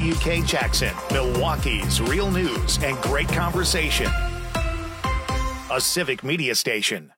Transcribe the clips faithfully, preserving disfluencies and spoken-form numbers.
W K Jackson, Milwaukee's real news and great conversation. A Civic Media station.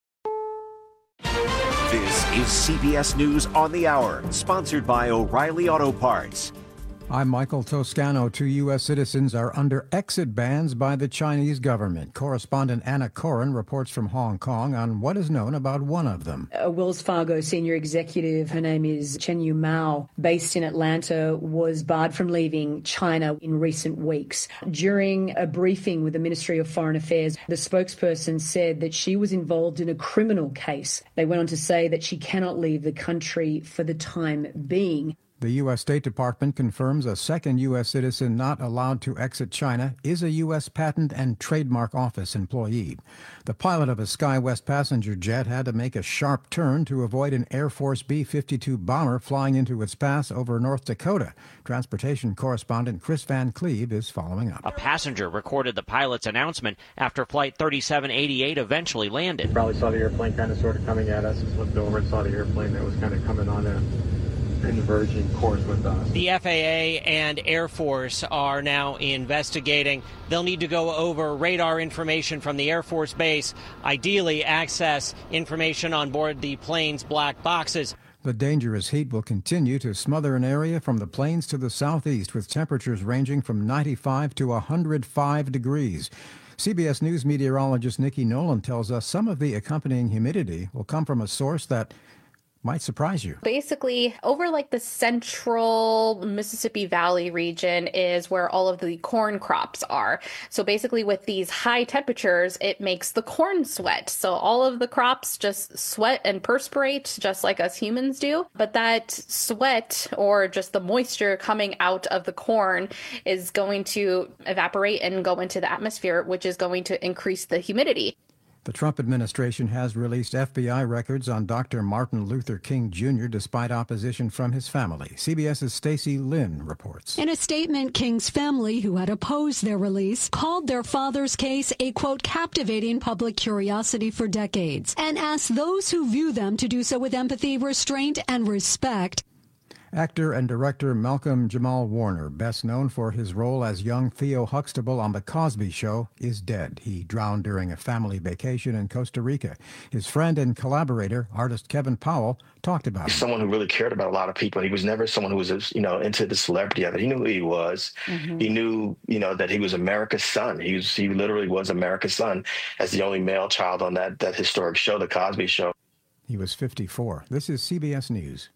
This is C B S News on the Hour, sponsored by O'Reilly Auto Parts. I'm Michael Toscano. Two U S citizens are under exit bans by the Chinese government. Correspondent Anna Coren reports from Hong Kong on what is known about one of them. A Wells Fargo senior executive, her name is Chen Yu Mao, based in Atlanta, was barred from leaving China in recent weeks. During a briefing with the Ministry of Foreign Affairs, the spokesperson said that she was involved in a criminal case. They went on to say that she cannot leave the country for the time being. The U S State Department confirms a second U S citizen not allowed to exit China is a U S Patent and Trademark Office employee. The pilot of a SkyWest passenger jet had to make a sharp turn to avoid an Air Force B fifty-two bomber flying into its path over North Dakota. Transportation correspondent Chris Van Cleve is following up. A passenger recorded the pilot's announcement after Flight thirty-seven eighty-eight eventually landed. Probably saw the airplane kind of sort of coming at us and flipped over and saw the airplane that was kind of coming on a converging course with us. The F A A and Air Force are now investigating. They'll need to go over radar information from the Air Force Base, ideally access information on board the plane's black boxes. The dangerous heat will continue to smother an area from the plains to the southeast, with temperatures ranging from ninety-five to one hundred five degrees. C B S News meteorologist Nikki Nolan tells us some of the accompanying humidity will come from a source that might surprise you. Basically, over like the central Mississippi Valley region is where all of the corn crops are. So basically with these high temperatures, it makes the corn sweat. So all of the crops just sweat and perspirate just like us humans do. But that sweat, or just the moisture coming out of the corn, is going to evaporate and go into the atmosphere, which is going to increase the humidity. The Trump administration has released F B I records on Doctor Martin Luther King Junior despite opposition from his family. CBS's Stacey Lynn reports. In a statement, King's family, who had opposed their release, called their father's case a, quote, captivating public curiosity for decades, and asked those who view them to do so with empathy, restraint, and respect. Actor and director Malcolm Jamal Warner, best known for his role as young Theo Huxtable on The Cosby Show, is dead. He drowned during a family vacation in Costa Rica. His friend and collaborator, artist Kevin Powell, talked about it. Someone who really cared about a lot of people. He was never someone who was, you know, into the celebrity of it. He knew who he was. Mm-hmm. He knew, you know, that he was America's son. He was, he literally was America's son as the only male child on that, that historic show, The Cosby Show. He was fifty-four. This is C B S News.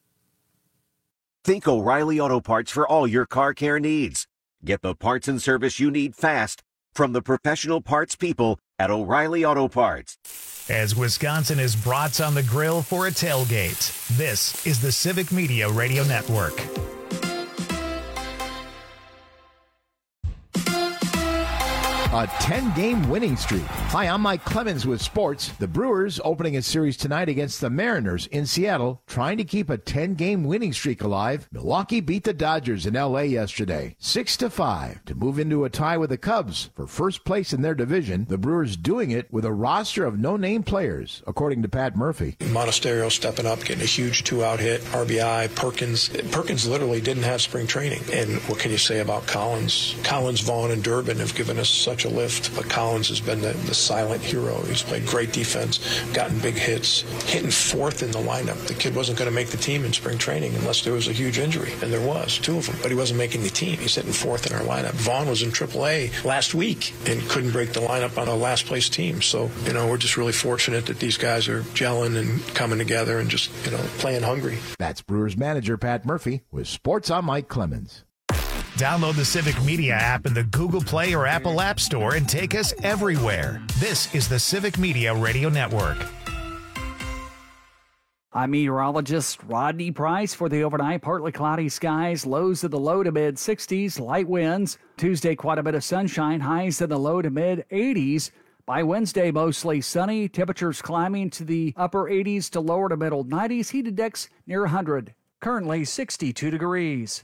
Think O'Reilly Auto Parts for all your car care needs. Get the parts and service you need fast from the professional parts people at O'Reilly Auto Parts. As Wisconsin is brats on the grill for a tailgate, this is the Civic Media Radio Network. A ten-game winning streak. Hi, I'm Mike Clemens with sports. The Brewers opening a series tonight against the Mariners in Seattle, trying to keep a ten-game winning streak alive. Milwaukee beat the Dodgers in L A yesterday, six to five, to move into a tie with the Cubs for first place in their division. The Brewers doing it with a roster of no-name players, according to Pat Murphy. Monasterio stepping up, getting a huge two-out hit, R B I, Perkins. Perkins literally didn't have spring training. And what can you say about Collins? Collins, Vaughn, and Durbin have given us such a lift, but Collins has been the, the silent hero. He's played great defense, gotten big hits, hitting fourth in the lineup. The kid wasn't going to make the team in spring training unless there was a huge injury, and there was, two of them, but he wasn't making the team. He's hitting fourth in our lineup. Vaughn was in triple A last week and couldn't break the lineup on a last-place team. So, you know, we're just really fortunate that these guys are gelling and coming together and just, you know, playing hungry. That's Brewers manager Pat Murphy with Sports. I'm Mike Clemens. Download the Civic Media app in the Google Play or Apple App Store and take us everywhere. This is the Civic Media Radio Network. I'm meteorologist Rodney Price for the overnight. Partly cloudy skies, lows in the low to mid sixties, light winds. Tuesday, quite a bit of sunshine, highs in the low to mid eighties. By Wednesday, mostly sunny, temperatures climbing to the upper eighties to lower to middle nineties, heat index near one hundred. Currently sixty-two degrees.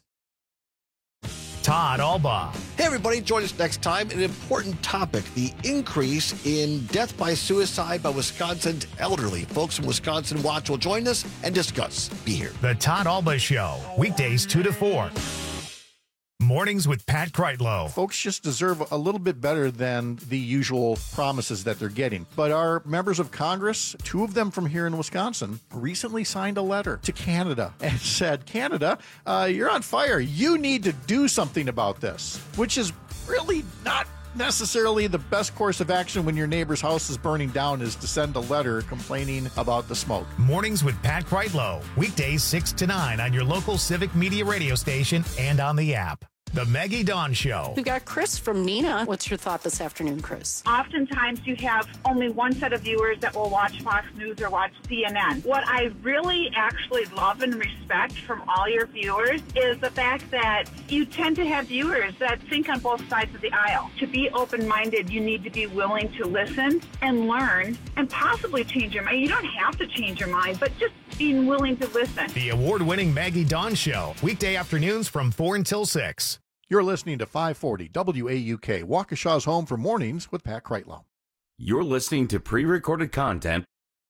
Todd Albaugh. Hey, everybody. Join us next time. An important topic, the increase in death by suicide by Wisconsin's elderly. Folks from Wisconsin Watch will join us and discuss. Be here. The Todd Albaugh Show, weekdays two to four. Mornings with Pat Kreitlow. Folks just deserve a little bit better than the usual promises that they're getting. But our members of Congress, two of them from here in Wisconsin, recently signed a letter to Canada and said, Canada, uh, you're on fire. You need to do something about this, which is really not necessarily the best course of action when your neighbor's house is burning down, is to send a letter complaining about the smoke. Mornings with Pat Kreitlow. Weekdays six to nine on your local Civic Media radio station and on the app. The Maggie Dawn Show. We got Chris from Neenah. What's your thought this afternoon, Chris? Oftentimes you have only one set of viewers that will watch Fox News or watch C N N. What I really actually love and respect from all your viewers is the fact that you tend to have viewers that think on both sides of the aisle. To be open-minded, you need to be willing to listen and learn and possibly change your mind. You don't have to change your mind, but just being willing to listen. The award-winning Maggie Dawn Show. Weekday afternoons from four until six. You're listening to five forty W A U K, Waukesha's home for Mornings with Pat Kreitlow. You're listening to pre-recorded content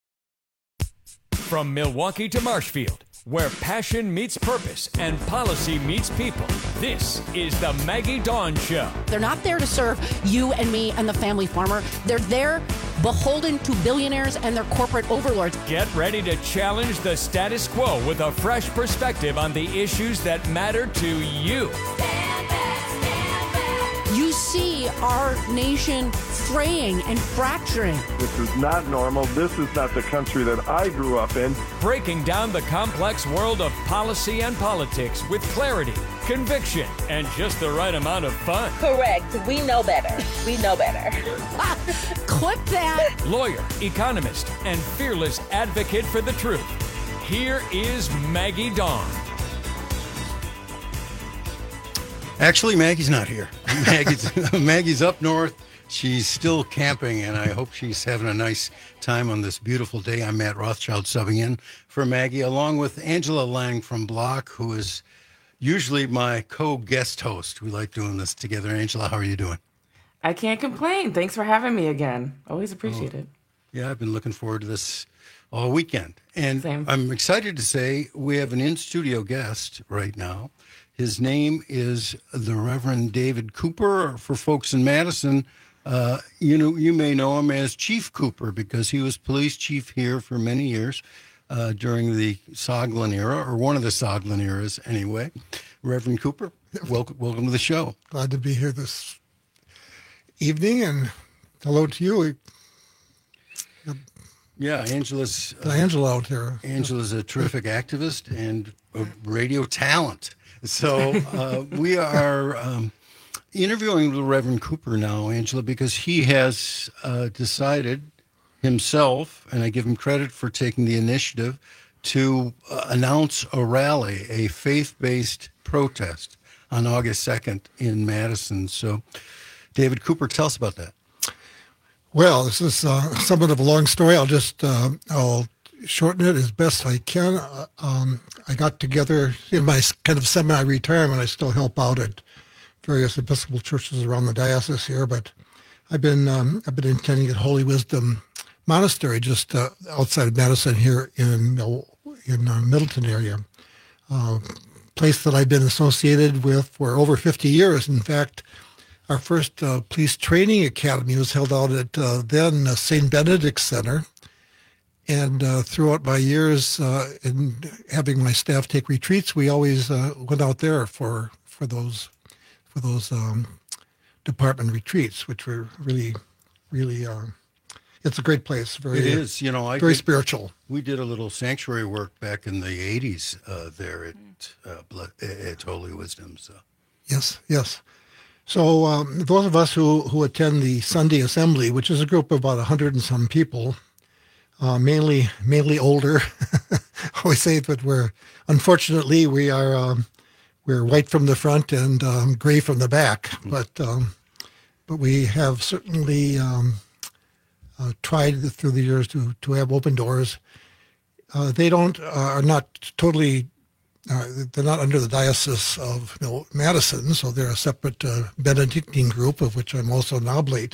from Milwaukee to Marshfield, where passion meets purpose and policy meets people. This is the Maggie Dawn Show. They're not there to serve you and me and the family farmer. They're there beholden to billionaires and their corporate overlords. Get ready to challenge the status quo with a fresh perspective on the issues that matter to you. You see our nation fraying and fracturing. This is not normal. This is not the country that I grew up in. Breaking down the complex world of policy and politics with clarity, conviction, and just the right amount of fun. Correct. We know better. We know better. Clip that. Lawyer, economist, and fearless advocate for the truth. Here is Maggie Dawn. Actually, Maggie's not here. Maggie's, Maggie's up north. She's still camping, and I hope she's having a nice time on this beautiful day. I'm Matt Rothschild subbing in for Maggie, along with Angela Lang from Block, who is usually my co-guest host. We like doing this together. Angela, how are you doing? I can't complain. Thanks for having me again. Always appreciate oh, it. Yeah, I've been looking forward to this all weekend. And Same. I'm excited to say we have an in-studio guest right now. His name is the Reverend David Cooper. For folks in Madison, uh, you know, you may know him as Chief Cooper because he was police chief here for many years uh, during the Soglin era, or one of the Soglin eras anyway. Reverend Cooper, welcome, welcome to the show. Glad to be here this evening, and hello to you. Yeah, Angela's uh, Angela out here. Angela's a terrific activist and a radio talent. So uh, we are um, interviewing the Reverend Cooper now, Angela, because he has uh, decided himself, and I give him credit for taking the initiative, to uh, announce a rally, a faith-based protest on August second in Madison. So, David Cooper, tell us about that. Well, this is uh, somewhat of a long story. I'll just uh, I'll shorten it as best I can. Uh, um, I got together in my kind of semi-retirement. I still help out at various Episcopal churches around the diocese here, but I've been um, I've been attending at Holy Wisdom Monastery just uh, outside of Madison here in uh, in uh, Middleton area. Uh, place that I've been associated with for over fifty years. In fact, our first uh, police training academy was held out at uh, then uh, Saint Benedict's Center. And uh, throughout my years uh, in having my staff take retreats, we always uh, went out there for for those for those um, department retreats, which were really, really. Uh, it's a great place. Very, it is, you know, I very did, spiritual. We did a little sanctuary work back in the eighties uh, there at uh, at Holy Wisdom. So yes, yes. So um, those of us who who attend the Sunday Assembly, which is a group of about a hundred and some people. Uh, mainly, mainly older. I always say that we're, unfortunately, we are um, we're white from the front and um, gray from the back. But um, but we have certainly um, uh, tried through the years to to have open doors. Uh, they don't uh, are not totally. Uh, they're not under the diocese of you know, Madison, so they're a separate uh, Benedictine group of which I'm also an oblate.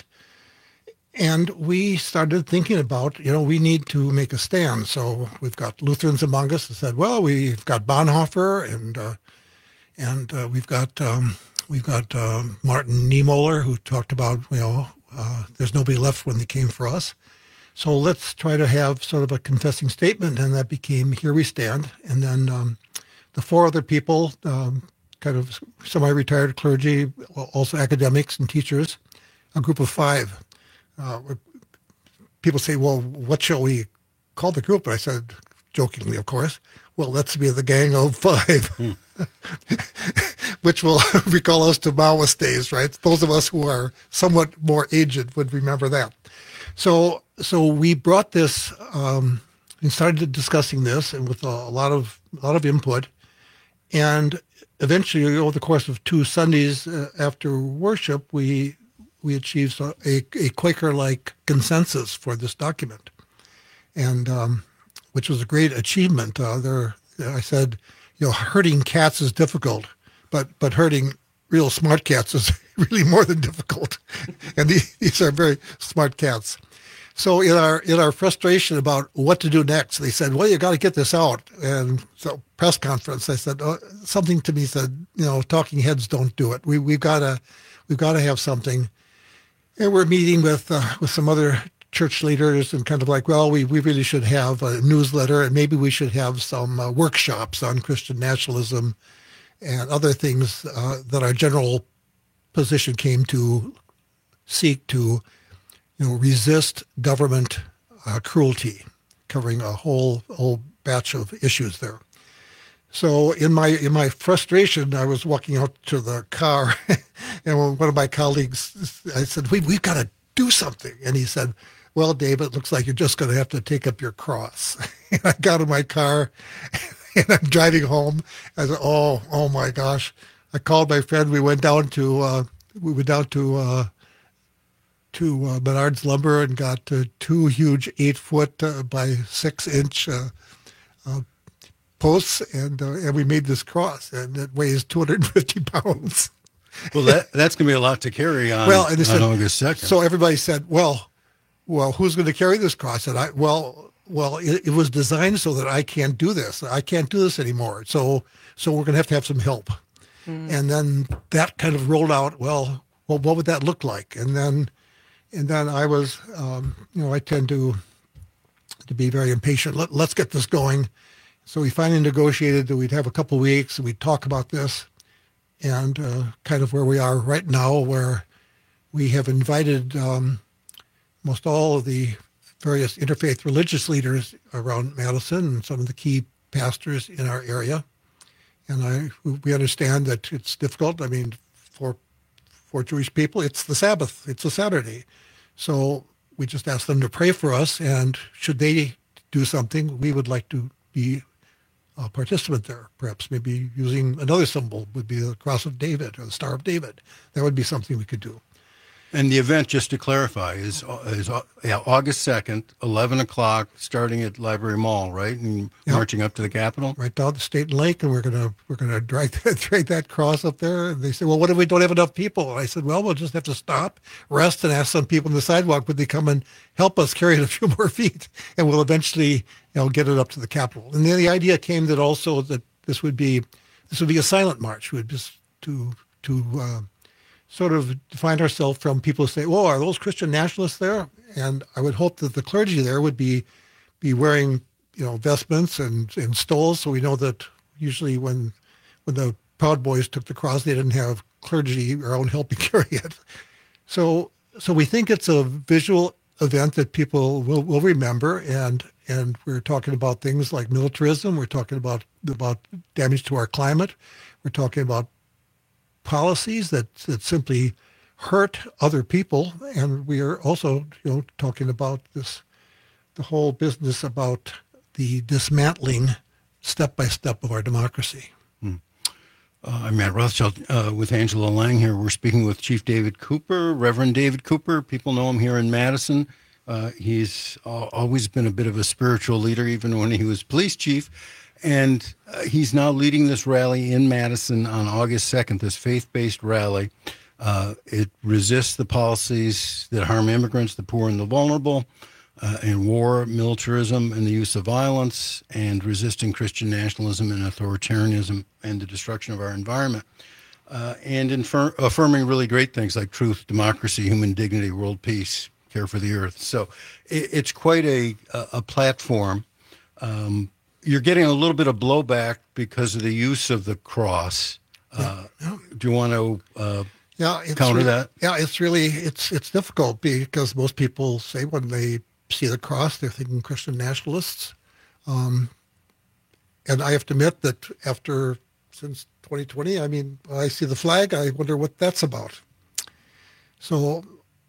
And we started thinking about, you know, we need to make a stand. So we've got Lutherans among us that said, well, we've got Bonhoeffer and uh, and uh, we've got um, we've got uh, Martin Niemöller, who talked about, you know, uh, there's nobody left when they came for us. So let's try to have sort of a confessing statement, and that became Here We Stand. And then um, the four other people, um, kind of semi-retired clergy, also academics and teachers, a group of five. Uh, people say, well, what shall we call the group? And I said, jokingly, of course, well, let's be the gang of five, hmm. which will recall us to Maoist days, right? Those of us who are somewhat more aged would remember that. So so we brought this um, and started discussing this, and with a, a lot of a lot of input. And eventually, over the course of two Sundays uh, after worship, we we achieved a, a Quaker-like consensus for this document, and um, which was a great achievement. Uh, there, I said, you know, herding cats is difficult, but but herding real smart cats is really more than difficult, and these, these are very smart cats. So in our in our frustration about what to do next, they said, well, you got to get this out. And so press conference, I said, oh, something to me said, you know, talking heads don't do it. We we've got to we've got to have something. And we're meeting with uh, with some other church leaders and kind of like, well, we, we really should have a newsletter, and maybe we should have some uh, workshops on Christian nationalism and other things uh, that our general position came to seek to, you know, resist government uh, cruelty, covering a whole whole batch of issues there. So in my in my frustration, I was walking out to the car, and one of my colleagues, I said, we, we've got to do something. And he said, well, Dave, it looks like you're just going to have to take up your cross. And I got in my car, and I'm driving home. I said, oh, oh my gosh. I called my friend. We went down to, uh, we went down to, uh, to uh, Menard's Lumber and got uh, two huge eight foot uh, by six inch uh, uh, posts, and uh, and we made this cross, and it weighs two hundred fifty pounds. Well, that that's going to be a lot to carry on, well, and on said, August second. So everybody said, well, well, who's going to carry this cross? And I, well, well, it, it was designed so that I can't do this. I can't do this anymore. So so we're going to have to have some help. Mm. And then that kind of rolled out, well, well, what would that look like? And then And then I was, um, you know, I tend to to be very impatient. Let, let's get this going. So we finally negotiated that we'd have a couple of weeks and we'd talk about this, and uh, kind of where we are right now, where we have invited um, most all of the various interfaith religious leaders around Madison and some of the key pastors in our area. And I we understand that it's difficult. I mean, for for Jewish people, it's the Sabbath. It's a Saturday. So we just ask them to pray for us, and should they do something, we would like to be a participant there. Perhaps maybe using another symbol would be the Cross of David or the Star of David. That would be something we could do. And the event, just to clarify, is is yeah, August second, eleven o'clock, starting at Library Mall, right, and yep. marching up to the Capitol, right down the State Lake, and we're gonna we're gonna drag that drag that cross up there. And they say, well, what if we don't have enough people? And I said, well, we'll just have to stop, rest, and ask some people on the sidewalk would they come and help us carry it a few more feet, and we'll eventually, you know, get it up to the Capitol. And then the idea came that also that this would be this would be a silent march. We would just to to uh, sort of find ourselves from people who say, "Oh, are those Christian nationalists there?" And I would hope that the clergy there would be be wearing, you know, vestments and, and stoles, so we know that usually when when the Proud Boys took the cross, they didn't have clergy around helping carry it. So so we think it's a visual event that people will, will remember, and and we're talking about things like militarism. We're talking about about damage to our climate. We're talking about policies that, that simply hurt other people, and we are also, you know, talking about this, the whole business about the dismantling step by step of our democracy. Hmm. Uh, I'm Matt Rothschild uh, with Angela Lang here. We're speaking with Chief David Cooper, Reverend David Cooper. People know him here in Madison. Uh, he's uh, always been a bit of a spiritual leader, even when he was police chief. And uh, he's now leading this rally in Madison on August second, this faith-based rally. Uh, it resists the policies that harm immigrants, the poor, and the vulnerable, uh, and war, militarism, and the use of violence, and resisting Christian nationalism and authoritarianism and the destruction of our environment. uh, and infir- affirming really great things like truth, democracy, human dignity, world peace, care for the earth. So it, it's quite a, a, a platform. Um, you're getting a little bit of blowback because of the use of the cross. Uh, yeah, yeah. Do you want to uh, yeah, it's counter re- that? Yeah, it's really, it's it's difficult because most people say when they see the cross, they're thinking Christian nationalists. Um, and I have to admit that after, since twenty twenty, I mean, I see the flag, I wonder what that's about. So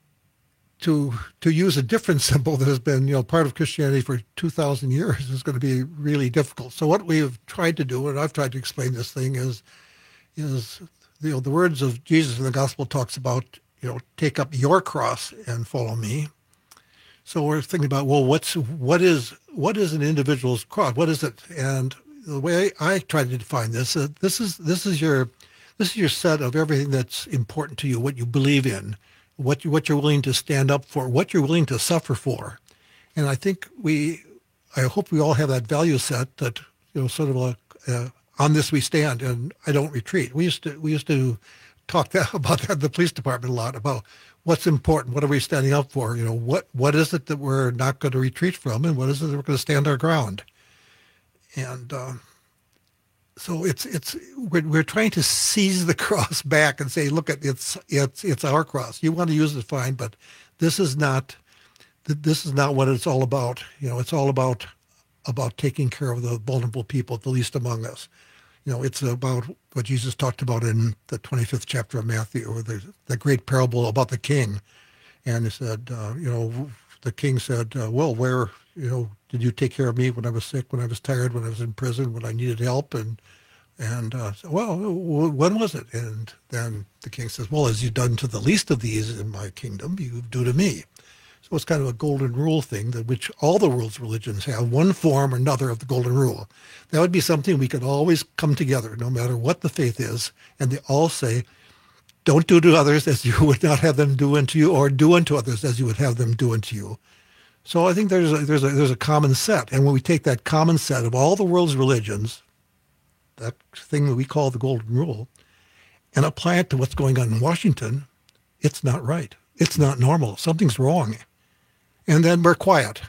to to use a different symbol that has been, you know, part of Christianity for two thousand years is going to be really difficult. So what we've tried to do, and I've tried to explain this thing, is, is you know, the words of Jesus in the gospel talks about, you know, take up your cross and follow me. So we're thinking about, well, what's what is what is an individual's cross? What is it? And the way I, I try to define this, uh, this is this is your this is your set of everything that's important to you, what you believe in, what you, what you're willing to stand up for, what you're willing to suffer for. And I think we, I hope we all have that value set that, you know, sort of a, uh, on this we stand and I don't retreat. We used to we used to talk that, about that in the police department a lot, about what's important, what are we standing up for? You know, what what is it that we're not going to retreat from, and what is it that we're going to stand our ground? And uh, so it's it's we're, we're trying to seize the cross back and say, look, at it's it's it's our cross. You want to use it, fine, but this is not this is not what it's all about. You know, it's all about about taking care of the vulnerable people, the least among us. You know, it's about what Jesus talked about in the twenty-fifth chapter of Matthew, or the the great parable about the king. And he said, uh, you know, the king said, uh, well, where, you know, did you take care of me when I was sick, when I was tired, when I was in prison, when I needed help? And, and uh, so, well, when was it? And then the king says, well, as you've done to the least of these in my kingdom, you do to me. So it's kind of a golden rule thing that which all the world's religions have, one form or another of the golden rule. That would be something we could always come together, no matter what the faith is, and they all say, don't do to others as you would not have them do unto you, or do unto others as you would have them do unto you. So I think there's a, there's a, there's a common set. And when we take that common set of all the world's religions, that thing that we call the golden rule, and apply it to what's going on in Washington, it's not right. It's not normal. Something's wrong. And then we're quiet.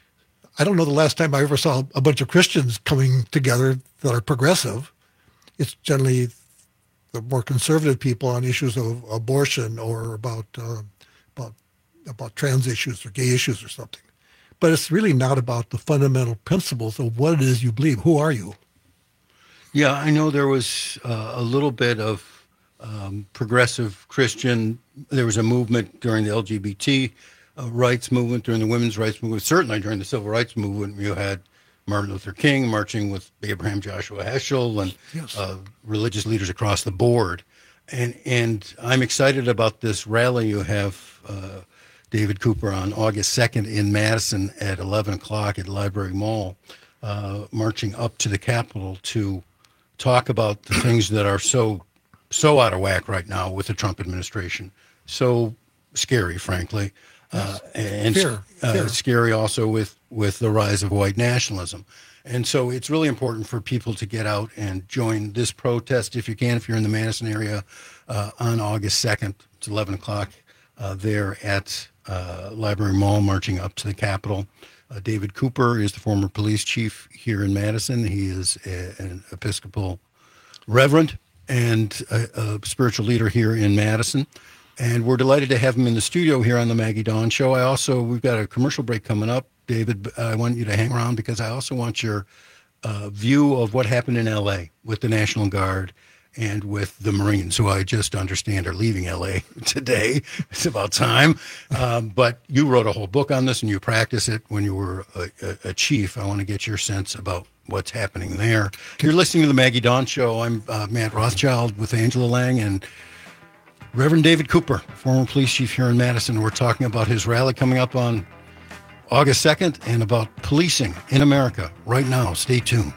I don't know the last time I ever saw a bunch of Christians coming together that are progressive. It's generally the more conservative people on issues of abortion or about uh, about about trans issues or gay issues or something. But it's really not about the fundamental principles of what it is you believe. Who are you? Yeah, I know there was uh, a little bit of um, progressive Christian. There was a movement during the L G B T uh, rights movement, during the women's rights movement. Certainly during the civil rights movement, you had Martin Luther King marching with Abraham Joshua Heschel and yes. uh, religious leaders across the board. And and I'm excited about this rally you have, uh, David Cooper, on August second in Madison at eleven o'clock at Library Mall, uh, marching up to the Capitol to talk about the things that are so so out of whack right now with the Trump administration. So scary, frankly. Uh, and Fear. Uh, Fear. scary also with, with the rise of white nationalism. And so it's really important for people to get out and join this protest if you can, if you're in the Madison area, uh, on August second. It's eleven o'clock uh, there at uh, Library Mall, marching up to the Capitol. Uh, David Cooper is the former police chief here in Madison. He is a, an Episcopal reverend and a, a spiritual leader here in Madison. And we're delighted to have him in the studio here on the Maggie Dawn Show. I also, we've got a commercial break coming up. David, I want you to hang around because I also want your uh, view of what happened in L A with the National Guard and with the Marines, who I just understand are leaving L A today. It's about time. Um, but you wrote a whole book on this and you practiced it when you were a, a, a chief. I want to get your sense about what's happening there. You're listening to the Maggie Dawn Show. I'm uh, Matt Rothschild with Angela Lang and Reverend David Cooper, former police chief here in Madison. We're talking about his rally coming up on August second and about policing in America right now. Stay tuned.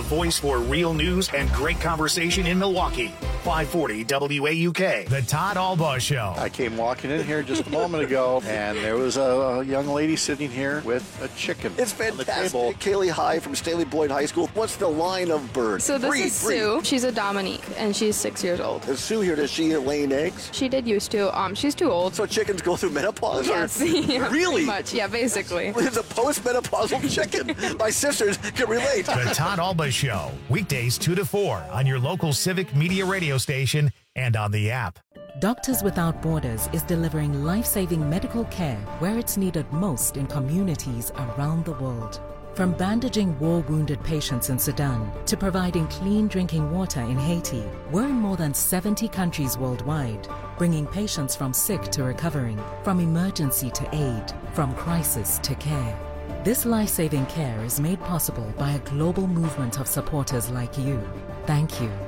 voice for real news and great conversation in Milwaukee. five forty W A U K. The Todd Albaugh Show. I came walking in here just a moment ago, and there was a, a young lady sitting here with a chicken. It's fantastic. Kaylee High from Staley Boyd High School. What's the line of bird? So this breed, is breed. Sue. She's a Dominique, and she's six years old. Is Sue here? Does she laying eggs? She did used to. Um, she's too old. So chickens go through menopause? Yes. Or? Yeah, really? Pretty much. Yeah, basically. It's a post-menopausal chicken. My sisters can relate. The Todd Albaugh Show. Weekdays two to four on your local Civic Media radio station and on the app. Doctors Without Borders is delivering life-saving medical care where it's needed most in communities around the world. From bandaging war-wounded patients in Sudan to providing clean drinking water in Haiti, we're in more than seventy countries worldwide, bringing patients from sick to recovering, from emergency to aid, from crisis to care. This life-saving care is made possible by a global movement of supporters like you. Thank you.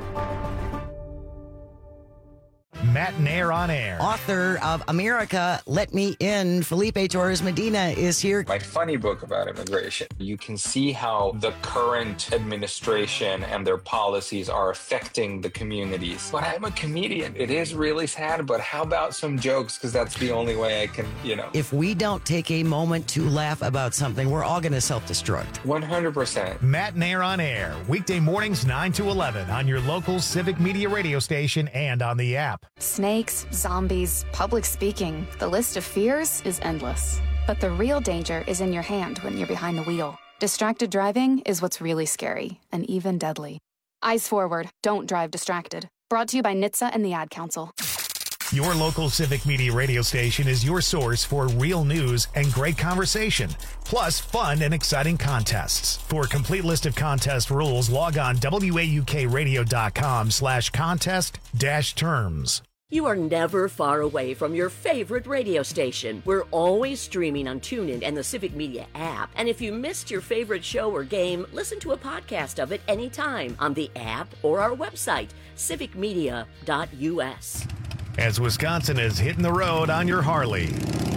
Matt Nair on air. Author of America, Let Me In, Felipe Torres Medina is here. My funny book about immigration. You can see how the current administration and their policies are affecting the communities. But I'm a comedian. It is really sad, but how about some jokes? Because that's the only way I can, you know. If we don't take a moment to laugh about something, we're all going to self-destruct. one hundred percent. Matt Nair on air. Weekday mornings nine to eleven on your local Civic Media radio station and on the app. Snakes, zombies, public speaking. The list of fears is endless. But the real danger is in your hand when you're behind the wheel. Distracted driving is what's really scary and even deadly. Eyes forward. Don't drive distracted. Brought to you by N H T S A and the Ad Council. Your local Civic Media radio station is your source for real news and great conversation, plus fun and exciting contests. For a complete list of contest rules, log on waukradio.com slash contest dash terms. You are never far away from your favorite radio station. We're always streaming on TuneIn and the Civic Media app. And if you missed your favorite show or game, listen to a podcast of it anytime on the app or our website, civic media dot u s. As Wisconsin is hitting the road on your Harley.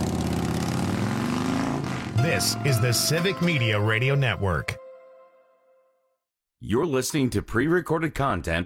This is the Civic Media Radio Network. You're listening to pre-recorded content.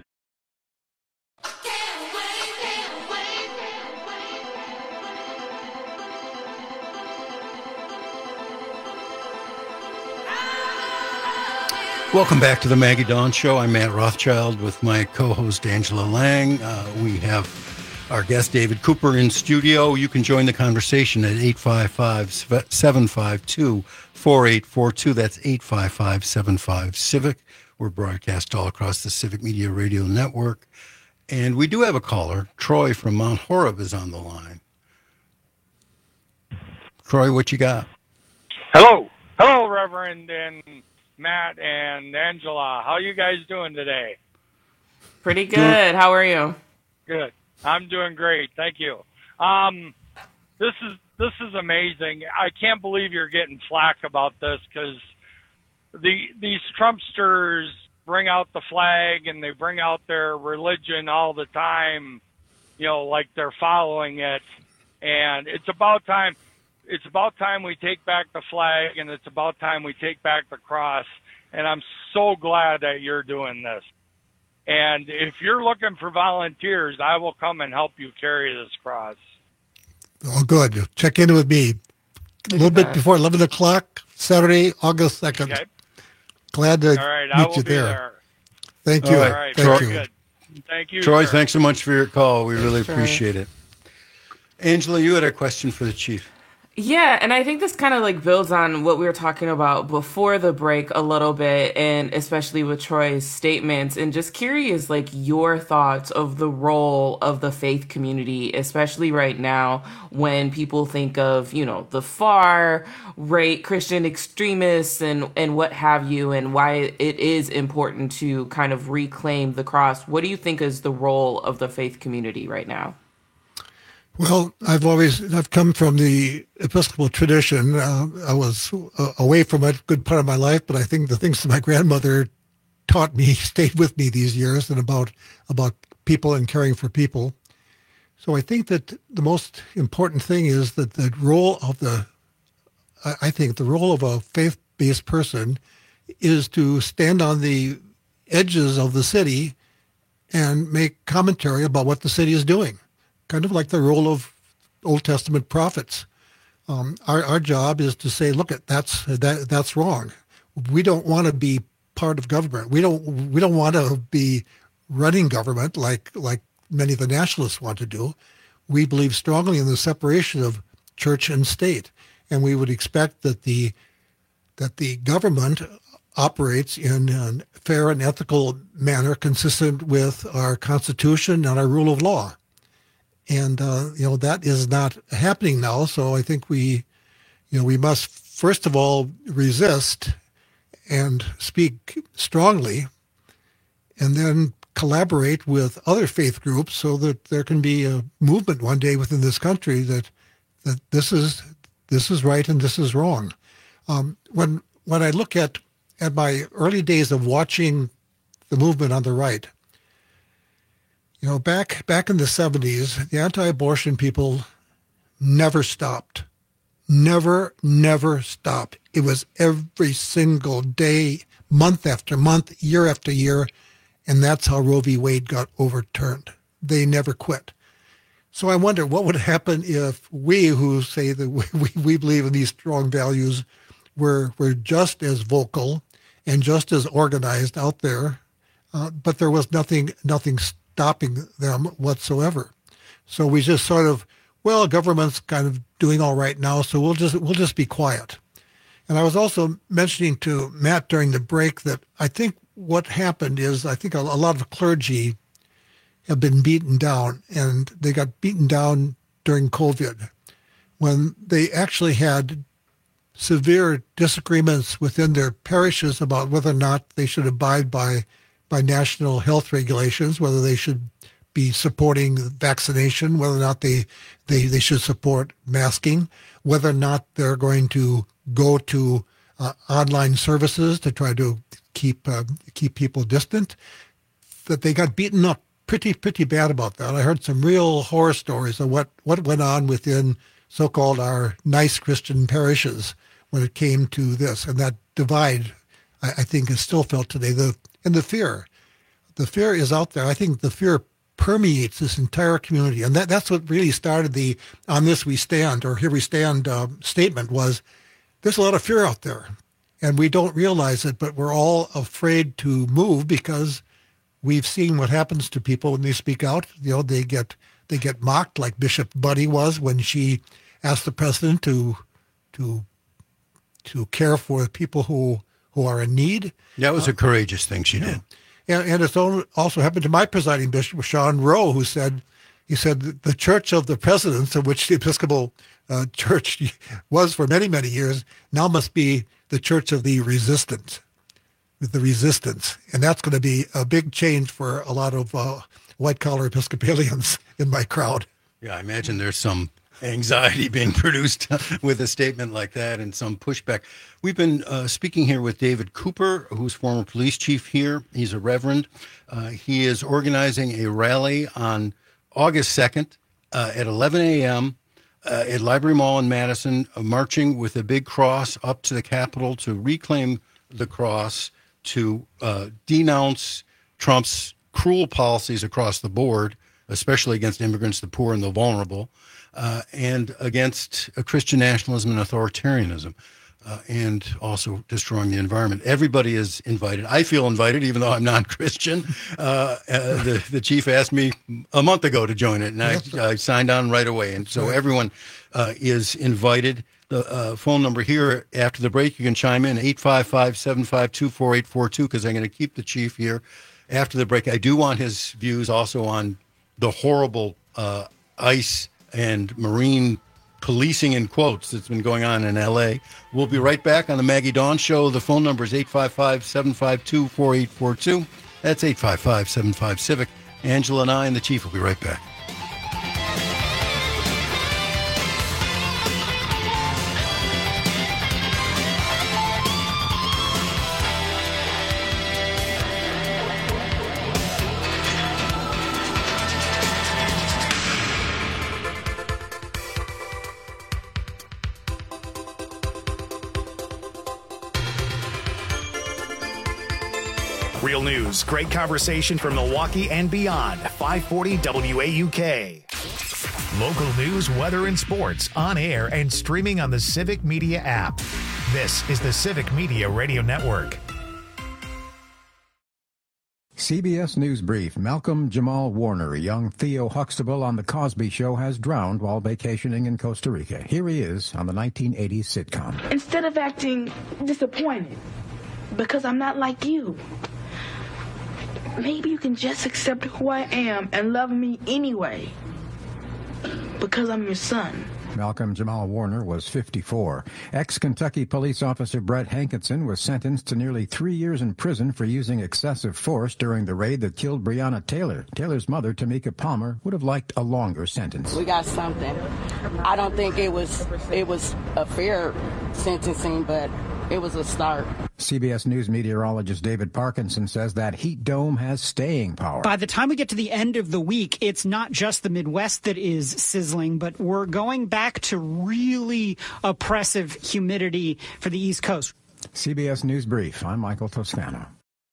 Welcome back to the Maggie Dawn Show. I'm Matt Rothschild with my co-host Angela Lang. Uh, we have our guest David Cooper in studio. You can join the conversation at eight five five, seven five two, four eight four two. That's eight five five, seven five, CIVIC. We're broadcast all across the Civic Media Radio Network. And we do have a caller. Troy from Mount Horeb is on the line. Troy, what you got? Hello. Hello, Reverend and Matt and Angela. How you guys doing today? Pretty good. How are you? Good. I'm doing great. Thank you. Um, this is this is amazing. I can't believe you're getting flack about this because the these Trumpsters bring out the flag and they bring out their religion all the time, you know, like they're following it. And it's about time. It's about time we take back the flag, and it's about time we take back the cross. And I'm so glad that you're doing this. And if you're looking for volunteers, I will come and help you carry this cross. Oh, good. Check in with me a little bit before eleven o'clock, Saturday, August second. Okay. Glad to All right, meet I will you be there. there. Thank you. All right, Thank very you. good. Thank you, Troy, sir. thanks so much for your call. We really Sure. appreciate it. Angela, you had a question for the chief. Yeah, and I think this kind of like builds on what we were talking about before the break a little bit, and especially with Troy's statements, and just curious, like your thoughts of the role of the faith community, especially right now when people think of, you know, the far right Christian extremists and, and what have you, and why it is important to kind of reclaim the cross. What do you think is the role of the faith community right now? Well, I've always, I've come from the Episcopal tradition. Uh, I was uh, away from it a good part of my life, but I think the things that my grandmother taught me stayed with me these years, and about, about people and caring for people. So I think that the most important thing is that the role of the, I think the role of a faith-based person is to stand on the edges of the city and make commentary about what the city is doing, kind of like the role of Old Testament prophets. Um, our, our job is to say, look, at that's that that's wrong. We don't want to be part of government. We don't we don't want to be running government like like many of the nationalists want to do. We believe strongly in the separation of church and state, and we would expect that the that the government operates in a fair and ethical manner consistent with our Constitution and our rule of law. And, uh, you know, that is not happening now. So I think we, you know, we must, first of all, resist and speak strongly, and then collaborate with other faith groups so that there can be a movement one day within this country that that this is this is right and this is wrong. Um, when when I look at at my early days of watching the movement on the right, you know, back back in the seventies, the anti-abortion people never stopped. Never, never stopped. It was every single day, month after month, year after year, and that's how Roe v. Wade got overturned. They never quit. So I wonder what would happen if we, who say that we, we believe in these strong values, were, were just as vocal and just as organized out there, uh, but there was nothing nothing stopping them whatsoever. So we just sort of, well, government's kind of doing all right now, so we'll just we'll just be quiet. And I was also mentioning to Matt during the break that I think what happened is I think a, a lot of clergy have been beaten down, and they got beaten down during COVID when they actually had severe disagreements within their parishes about whether or not they should abide by by national health regulations, whether they should be supporting vaccination, whether or not they, they, they should support masking, whether or not they're going to go to uh, online services to try to keep uh, keep people distant, that they got beaten up pretty, pretty bad about that. I heard some real horror stories of what, what went on within so-called our nice Christian parishes when it came to this. And that divide, I, I think, is still felt today. The And the fear. The fear is out there. I think the fear permeates this entire community. And that, that's what really started the "on this we stand" or "here we stand" uh, statement was there's a lot of fear out there. And we don't realize it, but we're all afraid to move because we've seen what happens to people when they speak out. You know, they get they get mocked, like Bishop Buddy was when she asked the president to to to care for people who, who are in need. That was a courageous thing she yeah. did. And, and it's also happened to my presiding bishop, Sean Rowe, who said, he said, the church of the presidents, of which the Episcopal uh, Church was for many, many years, now must be the church of the resistant, the resistance. And that's going to be a big change for a lot of uh, white-collar Episcopalians in my crowd. Yeah, I imagine there's some anxiety being produced with a statement like that and some pushback. We've been uh, speaking here with David Cooper, who's former police chief here. He's a reverend. Uh, he is organizing a rally on August second uh, at eleven a.m. Uh, at Library Mall in Madison, uh, marching with a big cross up to the Capitol to reclaim the cross, to uh, denounce Trump's cruel policies across the board, especially against immigrants, the poor, and the vulnerable. Uh, and against uh, Christian nationalism and authoritarianism, uh, and also destroying the environment. Everybody is invited. I feel invited, even though I'm non-Christian. Uh, uh, the, the chief asked me a month ago to join it, and I, I signed on right away. And so everyone uh, is invited. The uh, phone number here after the break, you can chime in, eight five five, seven five two, four eight four two, because I'm going to keep the chief here after the break. I do want his views also on the horrible uh, ICE and Marine policing, in quotes, that's been going on in L A. We'll be right back on the Maggie Dawn Show. The phone number is eight five five, seven five two, four eight four two. That's eight five five, seven five, civic. Angela and I and the chief will be right back. Real news, great conversation from Milwaukee and beyond. five forty W A U K. Local news, weather, and sports on air and streaming on the Civic Media app. This is the Civic Media Radio Network. C B S News Brief. Malcolm Jamal Warner, young Theo Huxtable on The Cosby Show, has drowned while vacationing in Costa Rica. Here he is on the nineteen eighties sitcom. Instead of acting disappointed because I'm not like you, maybe you can just accept who I am and love me anyway because I'm your son. Malcolm Jamal Warner was fifty-four. Ex-Kentucky police officer Brett Hankinson was sentenced to nearly three years in prison for using excessive force during the raid that killed Breonna Taylor. Taylor's mother, Tamika Palmer, would have liked a longer sentence. We got something. I don't think it was it was a fair sentencing, but it was a start. C B S News meteorologist David Parkinson says that heat dome has staying power. By the time we get to the end of the week, it's not just the Midwest that is sizzling, but we're going back to really oppressive humidity for the East Coast. C B S News Brief. I'm Michael Toscano.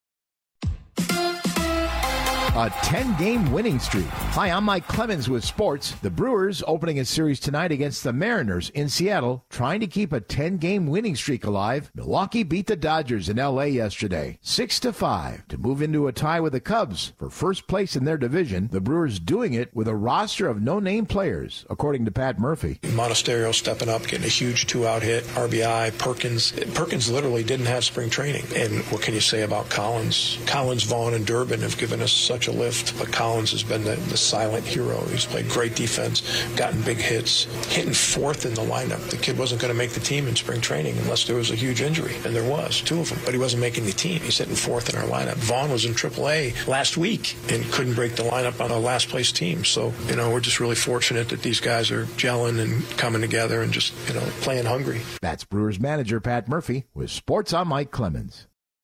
A ten-game winning streak. Hi, I'm Mike Clemens with sports. The Brewers opening a series tonight against the Mariners in Seattle, trying to keep a ten-game winning streak alive. Milwaukee beat the Dodgers in L A yesterday, six to five, to move into a tie with the Cubs for first place in their division. The Brewers doing it with a roster of no-name players, according to Pat Murphy. Monasterio stepping up, getting a huge two-out hit, R B I, Perkins. Perkins literally didn't have spring training. And what can you say about Collins? Collins, Vaughn, and Durbin have given us such a lift, but Collins has been the, the silent hero. He's played great defense, gotten big hits, hitting fourth in the lineup. The kid wasn't going to make the team in spring training unless there was a huge injury, and there was, two of them, but he wasn't making the team. He's hitting fourth in our lineup. Vaughn was in triple A last week and couldn't break the lineup on a last place team. So, you know, we're just really fortunate that these guys are gelling and coming together and just, you know, playing hungry. That's Brewers manager Pat Murphy with Sports on Mike Clemens.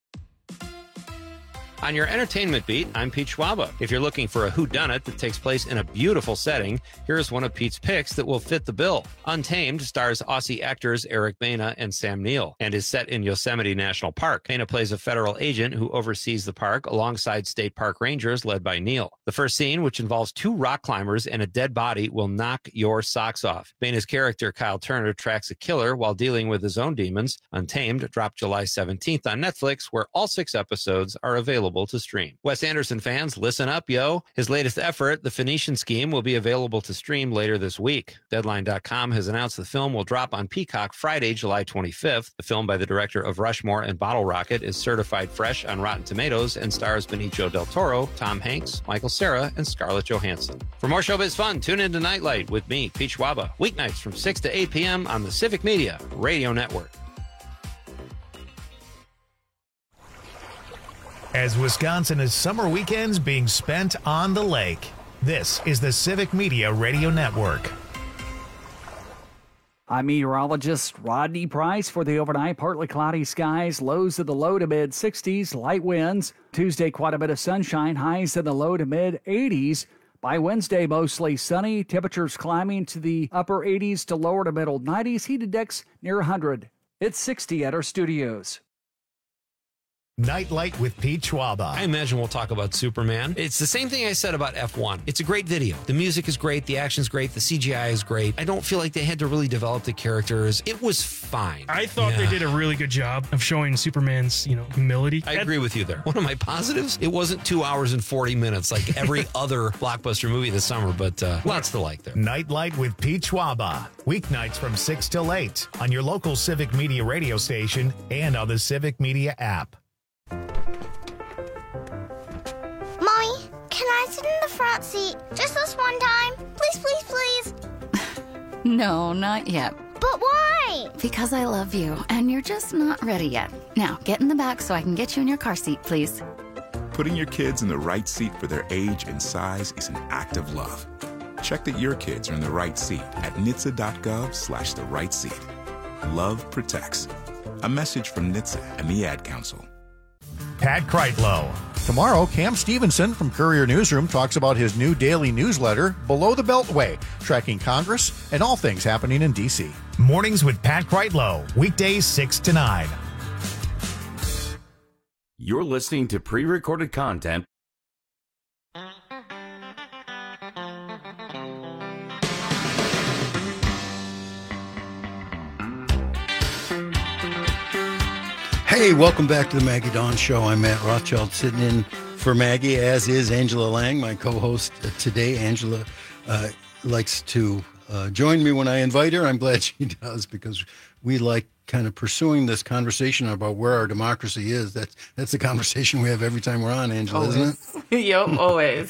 On your entertainment beat, I'm Pete Schwaba. If you're looking for a whodunit that takes place in a beautiful setting, here's one of Pete's picks that will fit the bill. Untamed stars Aussie actors Eric Bana and Sam Neill and is set in Yosemite National Park. Bana plays a federal agent who oversees the park alongside state park rangers led by Neill. The first scene, which involves two rock climbers and a dead body, will knock your socks off. Bana's character, Kyle Turner, tracks a killer while dealing with his own demons. Untamed dropped July seventeenth on Netflix, where all six episodes are available to stream. Wes Anderson fans, listen up, yo. His latest effort, The Phoenician Scheme, will be available to stream later this week. Deadline dot com has announced the film will drop on Peacock Friday, July twenty-fifth. The film by the director of Rushmore and Bottle Rocket is certified fresh on Rotten Tomatoes and stars Benicio del Toro, Tom Hanks, Michael Cera, and Scarlett Johansson. For more showbiz fun, tune in to Nightlight with me, Pete Schwaba, weeknights from six to eight p.m. on the Civic Media Radio Network. As Wisconsin is summer weekends being spent on the lake, this is the Civic Media Radio Network. I'm meteorologist Rodney Price for the overnight. Partly cloudy skies, lows in the low to mid sixties, light winds. Tuesday, quite a bit of sunshine, highs in the low to mid eighties. By Wednesday, mostly sunny, temperatures climbing to the upper eighties to lower to middle nineties, heat index near one hundred. It's sixty at our studios. Nightlight with Pete Schwaba. I imagine we'll talk about Superman. It's the same thing I said about F one. It's a great video. The music is great. The action's great. The C G I is great. I don't feel like they had to really develop the characters. It was fine. I thought yeah. they did a really good job of showing Superman's, you know, humility. I agree with you there. One of my positives, it wasn't two hours and forty minutes like every other blockbuster movie this summer, but uh, lots to like there. Nightlight with Pete Schwaba. Weeknights from six till eight on your local Civic Media radio station and on the Civic Media app. Mommy, can I sit in the front seat just this one time? Please, please, please. No, not yet. But why? Because I love you, and you're just not ready yet. Now, get in the back so I can get you in your car seat, please. Putting your kids in the right seat for their age and size is an act of love. Check that your kids are in the right seat at N H T S A dot gov slash the right seat. Love protects. A message from N H T S A and the Ad Council. Pat Kreitlow. Tomorrow, Cam Stevenson from Courier Newsroom talks about his new daily newsletter, Below the Beltway, tracking Congress and all things happening in D C. Mornings with Pat Kreitlow, weekdays six to nine. You're listening to pre-recorded content. Hey, welcome back to the Maggie Dawn Show. I'm Matt Rothschild, sitting in for Maggie, as is Angela Lang, my co-host today. Angela uh, likes to uh, join me when I invite her. I'm glad she does, because we like kind of pursuing this conversation about where our democracy is. That's that's the conversation we have every time we're on, Angela, always. Isn't it? Yep, always.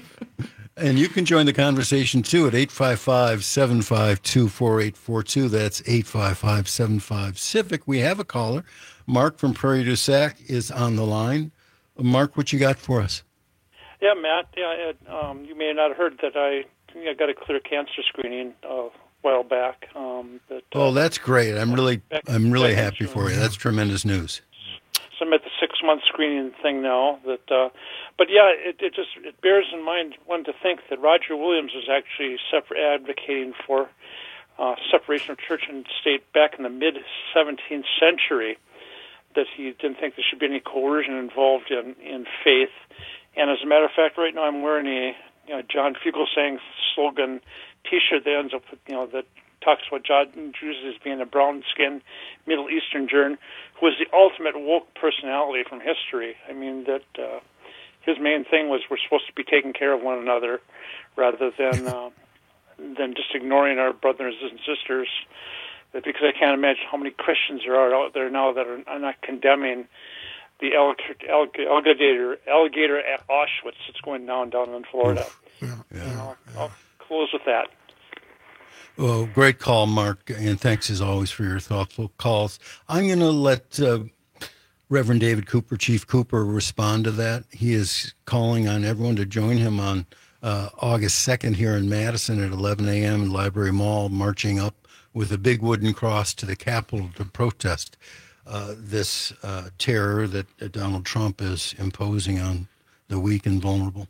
And you can join the conversation, too, at eight five five, seven five two, four eight four two. That's eight five five, seven five, CIVIC. We have a caller. Mark from Prairie du Sac is on the line. Mark, what you got for us? Yeah, Matt, yeah, um, you may not have heard that I, I got a clear cancer screening a while back. Um, but, uh, oh, that's great. I'm really back, I'm really back happy for you. That's tremendous news. So I'm at the six-month screening thing now. That, uh, But, yeah, it, it just it bears in mind, one, to think that Roger Williams was actually separate, advocating for uh, separation of church and state back in the mid-seventeenth century, that he didn't think there should be any coercion involved in, in faith. And as a matter of fact, right now I'm wearing a you know, John Fugelsang slogan T-shirt that ends up with, you know, that talks about John Jesus as being a brown-skinned Middle Eastern Jern who was the ultimate woke personality from history. I mean, that uh, his main thing was we're supposed to be taking care of one another rather than uh, than just ignoring our brothers and sisters. Because I can't imagine how many Christians there are out there now that are, are not condemning the alligator alligator at Auschwitz that's going down down in Florida. Yeah, yeah, you know, I'll, I'll close with that. Well, great call, Mark, and thanks as always for your thoughtful calls. I'm going to let uh, Reverend David Cooper, Chief Cooper, respond to that. He is calling on everyone to join him on uh, August second here in Madison at eleven a.m. in Library Mall, marching up with a big wooden cross to the Capitol to protest uh, this uh, terror that uh, Donald Trump is imposing on the weak and vulnerable.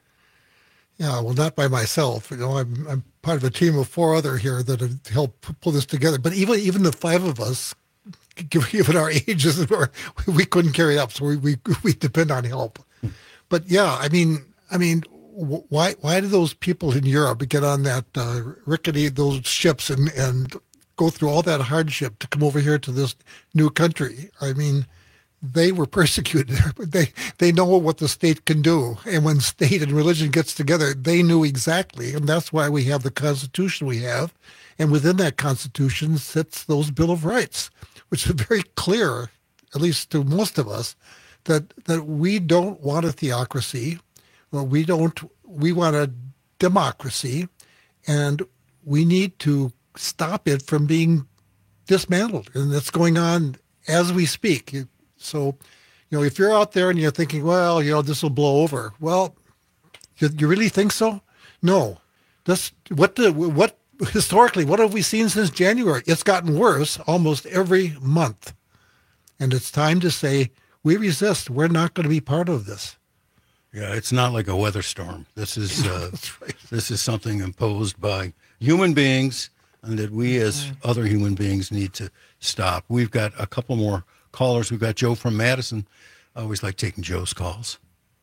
Yeah, well, not by myself. You know, I'm, I'm part of a team of four other here that have helped pull this together. But even even the five of us, given our ages, we couldn't carry it up, so we we, we depend on help. But yeah, I mean, I mean. Why why do those people in Europe get on that uh, rickety, those ships and, and go through all that hardship to come over here to this new country? I mean, they were persecuted. They they know what the state can do. And when state and religion gets together, they knew exactly. And that's why we have the Constitution we have. And within that Constitution sits those Bill of Rights, which is very clear, at least to most of us, that, that we don't want a theocracy. Well, we don't, we want a democracy, and we need to stop it from being dismantled. And that's going on as we speak. So, you know, if you're out there and you're thinking, well, you know, this will blow over. Well, you, you really think so? No. This, what the, what, historically, what have we seen since January? It's gotten worse almost every month. And it's time to say, we resist. We're not going to be part of this. Yeah, it's not like a weather storm. This is uh, right. This is something imposed by human beings, and that we as other human beings need to stop. We've got a couple more callers. We've got Joe from Madison. I always like taking Joe's calls.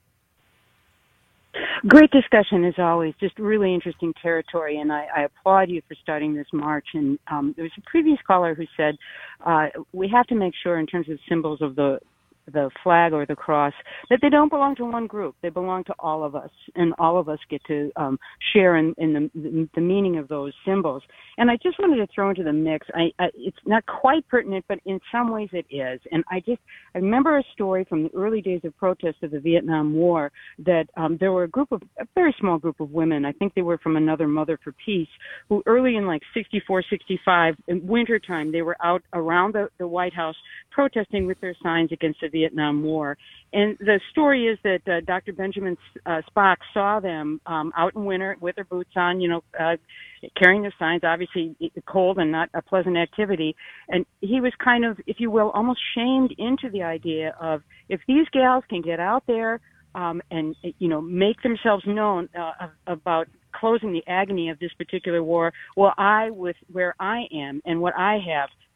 Great discussion, as always. Just really interesting territory, and I, I applaud you for starting this march. And um, there was a previous caller who said uh, we have to make sure, in terms of symbols of the the flag or the cross, that they don't belong to one group. They belong to all of us, and all of us get to um, share in, in the, the meaning of those symbols. And I just wanted to throw into the mix, I, I, it's not quite pertinent, but in some ways it is. And I just, I remember a story from the early days of protest of the Vietnam War that um, there were a group of, a very small group of women, I think they were from another Mother for Peace, who early in like sixty-four, sixty-five, in wintertime, they were out around the, the White House protesting with their signs against the Vietnam War. And the story is that uh, Doctor Benjamin uh, Spock saw them um, out in winter with their boots on, you know, uh, carrying their signs, obviously cold and not a pleasant activity. And he was kind of, if you will, almost shamed into the idea of, if these gals can get out there um, and, you know, make themselves known uh, about closing the agony of this particular war, well, I, with where I am and what I have,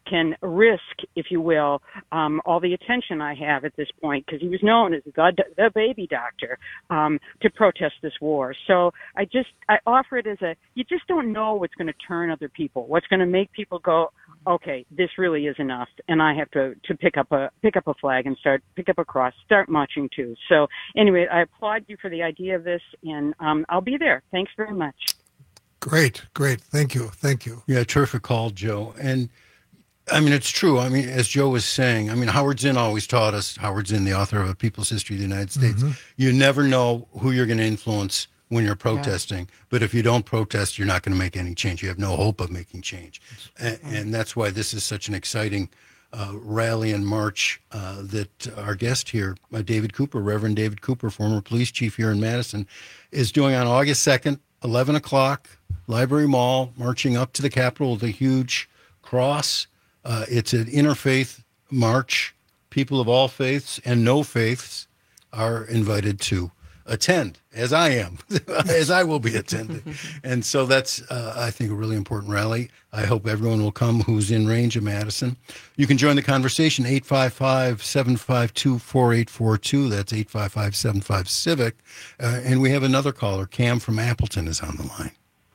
can risk, if you will, um, all the attention I have at this point, because he was known as the, the baby doctor, um, to protest this war. So I just, I offer it as a, you just don't know what's going to turn other people, what's going to make people go, okay, this really is enough, and I have to, to pick up a pick up a flag and start pick up a cross, start marching too. So anyway, I applaud you for the idea of this, and um, I'll be there. Thanks very much. Great, great. Thank you, thank you. Yeah, terrific call, Joe. And I mean, it's true. I mean, as Joe was saying, I mean, Howard Zinn always taught us, Howard Zinn, the author of A People's History of the United States, mm-hmm. you never know who you're going to influence when you're protesting. Yeah. But if you don't protest, you're not going to make any change. You have no hope of making change. And, and that's why this is such an exciting uh, rally and march uh, that our guest here, uh, David Cooper, Reverend David Cooper, former police chief here in Madison, is doing on August second, eleven o'clock, Library Mall, marching up to the Capitol with a huge cross. Uh, it's an interfaith march. People of all faiths and no faiths are invited to attend, as I am, as I will be attending. And so that's, uh, I think, a really important rally. I hope everyone will come who's in range of Madison. You can join the conversation, eight five five, seven five two, four eight four two. That's eight five five, seven five, CIVIC. Uh, and we have another caller. Cam from Appleton is on the line.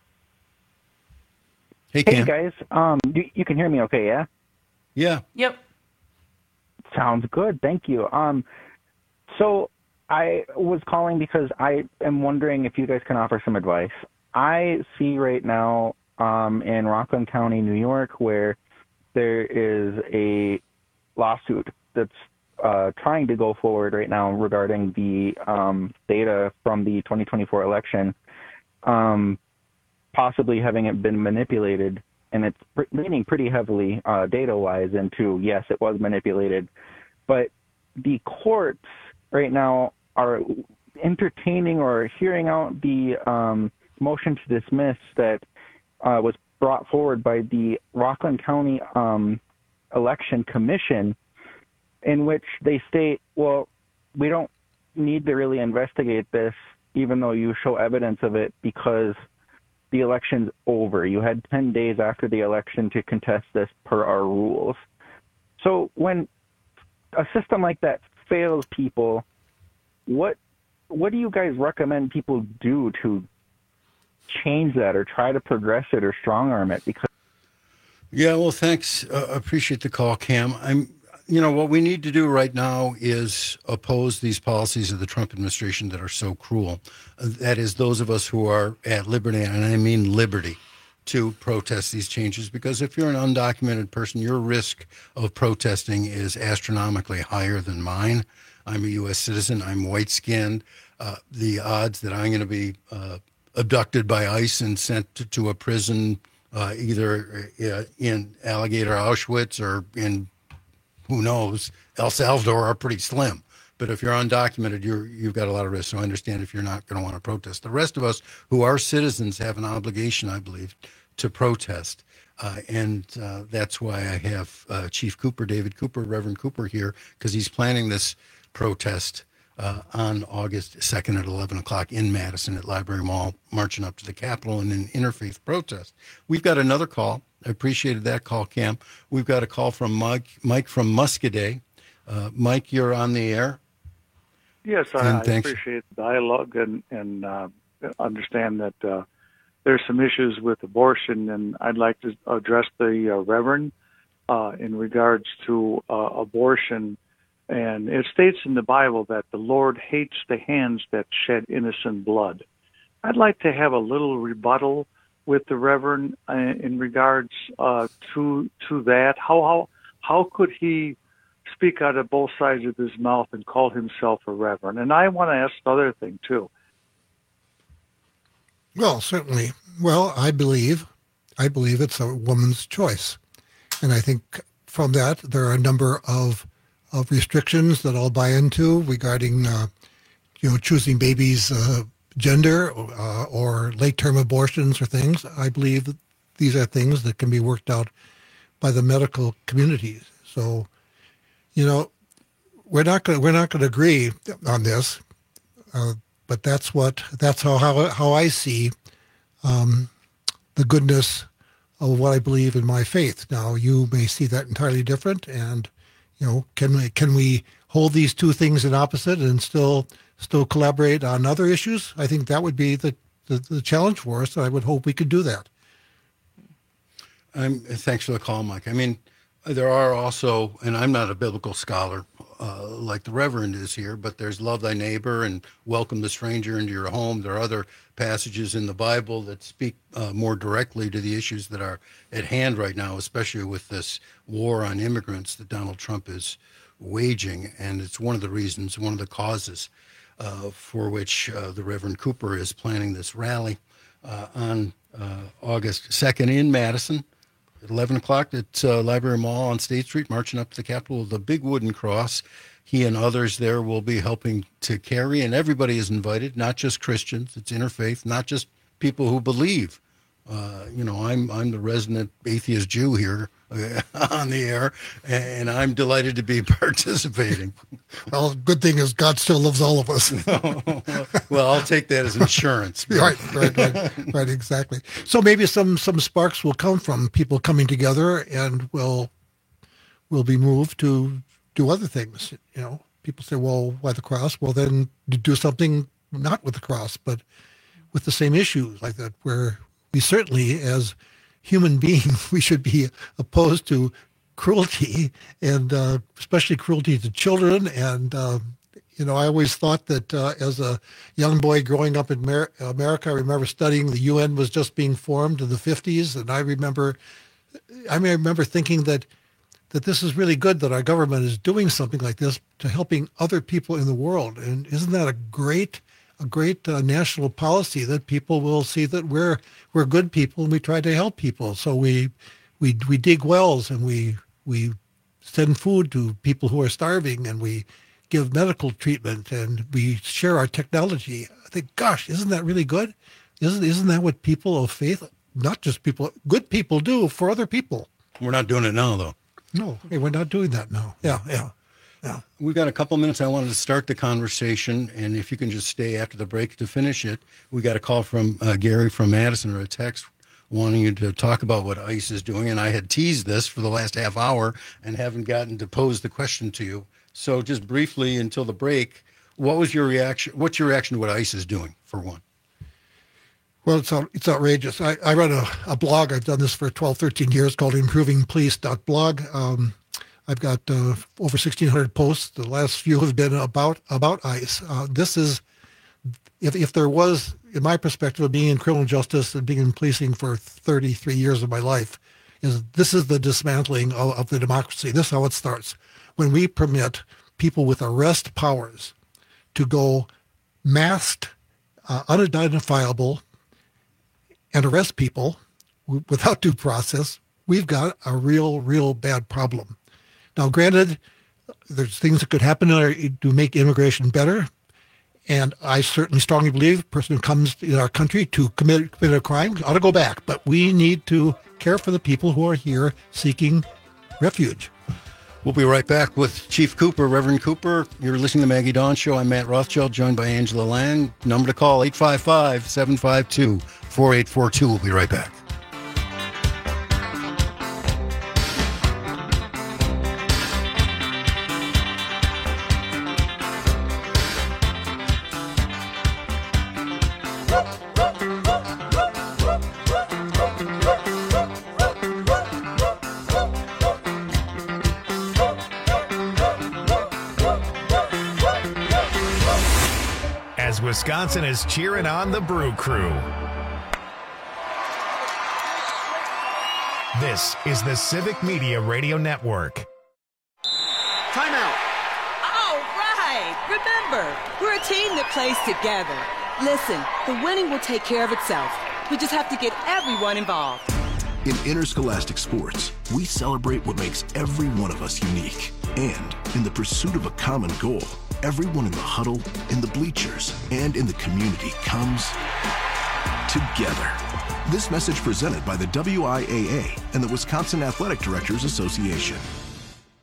Hey, Cam. Hey, guys. Um, you, you can hear me okay, yeah? Yeah. Yep. Sounds good. Thank you. Um, so I was calling because I am wondering if you guys can offer some advice. I see right now um, in Rockland County, New York, where there is a lawsuit that's uh, trying to go forward right now regarding the um, data from the twenty twenty-four election, um, possibly having it been manipulated. And it's leaning pretty heavily uh, data-wise into, yes, it was manipulated. But the courts right now are entertaining or hearing out the um, motion to dismiss that uh, was brought forward by the Rockland County um, Election Commission, in which they state, well, we don't need to really investigate this, even though you show evidence of it, because the election's over. You had ten days after the election to contest this per our rules. So when a system like that fails people, what what do you guys recommend people do to change that or try to progress it or strong arm it? Because yeah, well, thanks. Uh, appreciate the call, Cam. I'm You know, what we need to do right now is oppose these policies of the Trump administration that are so cruel. Uh, that is, those of us who are at liberty, and I mean liberty, to protest these changes. Because if you're an undocumented person, your risk of protesting is astronomically higher than mine. I'm a U S citizen. I'm white-skinned. Uh, the odds that I'm going to be uh, abducted by ICE and sent to, to a prison, uh, either uh, in Alligator Auschwitz or in who knows, El Salvador, are pretty slim. But if you're undocumented, you're, you've got a lot of risk. So I understand if you're not going to want to protest. The rest of us who are citizens have an obligation, I believe, to protest. Uh, and uh, that's why I have uh, Chief Cooper, David Cooper, Reverend Cooper here, because he's planning this protest uh, on August second at eleven o'clock in Madison at Library Mall, marching up to the Capitol in an interfaith protest. We've got another call. I appreciated that call, Cam. We've got a call from Mike, Mike from Muscadet. Uh, Mike, you're on the air. Yes, I, I appreciate the dialogue and, and uh, understand that uh, there's some issues with abortion, and I'd like to address the uh, Reverend uh, in regards to uh, abortion. And it states in the Bible that the Lord hates the hands that shed innocent blood. I'd like to have a little rebuttal with the Reverend uh, in regards uh, to to that. How how how could he speak out of both sides of his mouth and call himself a Reverend? And I want to ask the other thing too. Well, certainly. Well, I believe, I believe it's a woman's choice, and I think from that there are a number of of restrictions that I'll buy into regarding, uh, you know, choosing babies' uh, gender uh, or late-term abortions or things. I believe that these are things that can be worked out by the medical community. So, you know, we're not going we're not going to agree on this, uh, but that's what that's how how, how I see um, the goodness of what I believe in my faith. Now, you may see that entirely different, and you know, can we can we hold these two things in opposite and still still collaborate on other issues? I think that would be the the, the challenge for us. And I would hope we could do that. Um, thanks for the call, Mike. I mean, there are also, and I'm not a biblical scholar uh, like the Reverend is here, but there's love thy neighbor and welcome the stranger into your home. There are other passages in the Bible that speak uh, more directly to the issues that are at hand right now, especially with this war on immigrants that Donald Trump is waging. And it's one of the reasons, one of the causes uh, for which uh, the Reverend Cooper is planning this rally uh, on uh, August second in Madison. At eleven o'clock at uh, Library Mall on State Street, marching up to the Capitol with a big wooden cross. He and others there will be helping to carry, and everybody is invited, not just Christians. It's interfaith, not just people who believe. Uh, you know, I'm I'm the resident atheist Jew here uh, on the air, and I'm delighted to be participating. Well, good thing is God still loves all of us. Well, I'll take that as insurance. right, right, right, right, exactly. So maybe some some sparks will come from people coming together, and will will be moved to do other things. You know, people say, "Well, why the cross?" Well, then do something not with the cross, but with the same issues like that, where we certainly, as human beings, we should be opposed to cruelty, and uh, especially cruelty to children. And, uh, you know, I always thought that uh, as a young boy growing up in Mer- America, I remember studying the U N was just being formed in the fifties. And I remember, I mean, I remember thinking that, that this is really good that our government is doing something like this to helping other people in the world. And isn't that a great a great uh, national policy, that people will see that we're we're good people and we try to help people. So we we we dig wells, and we we send food to people who are starving, and we give medical treatment, and we share our technology. I think, gosh, isn't that really good? Isn't isn't that what people of faith, not just people, good people do for other people? We're not doing it now, though. No, hey, we're not doing that now. Yeah, yeah. Yeah. We've got a couple minutes. I wanted to start the conversation, and if you can just stay after the break to finish it. We got a call from uh, Gary from Madison, or a text wanting you to talk about what ICE is doing, and I had teased this for the last half hour and haven't gotten to pose the question to you. So just briefly until the break, what was your reaction? What's your reaction to what ICE is doing, for one? Well, it's it's outrageous. I, I run a, a blog. I've done this for twelve, thirteen years, called improving police dot blog. Um, I've got uh, over sixteen hundred posts. The last few have been about about ICE. Uh, this is, if if there was, in my perspective of being in criminal justice and being in policing for thirty-three years of my life, is this is the dismantling of, of the democracy. This is how it starts. When we permit people with arrest powers to go masked, uh, unidentifiable, and arrest people w- without due process, we've got a real, real bad problem. Now, granted, there's things that could happen to make immigration better, and I certainly strongly believe a person who comes in our country to commit, commit a crime ought to go back. But we need to care for the people who are here seeking refuge. We'll be right back with Chief Cooper, Reverend Cooper. You're listening to the Maggie Dawn Show. I'm Matt Rothschild, joined by Angela Lang. Number to call, eight five five, seven five two, four eight four two. We'll be right back. Wisconsin is cheering on the Brew Crew. This is the Civic Media Radio Network. Timeout. All right. Remember, we're a team that plays together. Listen, the winning will take care of itself. We just have to get everyone involved. In interscholastic sports, we celebrate what makes every one of us unique. And in the pursuit of a common goal, everyone in the huddle, in the bleachers, and in the community comes together. This message presented by the W I A A and the Wisconsin Athletic Directors Association.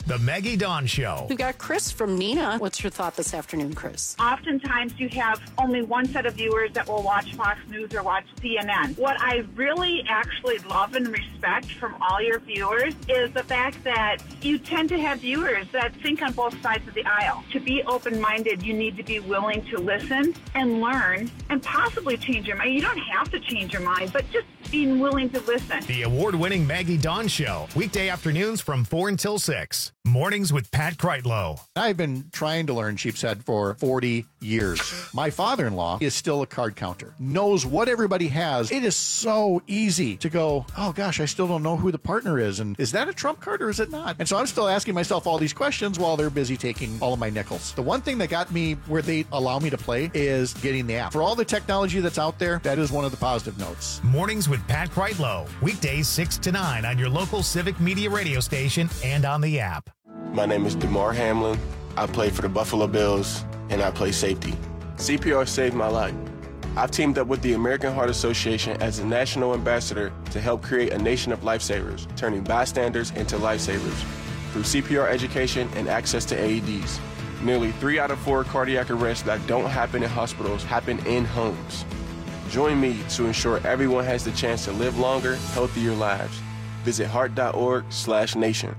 The Maggie Dawn Show. We've got Chris from Neenah. What's your thought this afternoon, Chris? Oftentimes you have only one set of viewers that will watch Fox News or watch C N N. What I really actually love and respect from all your viewers is the fact that you tend to have viewers that think on both sides of the aisle. To be open-minded, you need to be willing to listen and learn and possibly change your mind. You don't have to change your mind, but just being willing to listen. The award-winning Maggie Dawn Show. Weekday afternoons from four until six. Mornings with Pat Kreitlow. I've been trying to learn Sheepshead for forty years. My father-in-law is still a card counter, knows what everybody has. It is so easy to go, oh gosh, I still don't know who the partner is. And is that a trump card or is it not? And so I'm still asking myself all these questions while they're busy taking all of my nickels. The one thing that got me where they allow me to play is getting the app. For all the technology that's out there, that is one of the positive notes. Mornings with Pat Kreitlow. Weekdays six to nine on your local Civic Media radio station and on the app. My name is DeMar Hamlin. I play for the Buffalo Bills, and I play safety. C P R saved my life. I've teamed up with the American Heart Association as a national ambassador to help create a nation of lifesavers, turning bystanders into lifesavers through C P R education and access to A E Ds. Nearly three out of four cardiac arrests that don't happen in hospitals happen in homes. Join me to ensure everyone has the chance to live longer, healthier lives. Visit heart.org slash nation.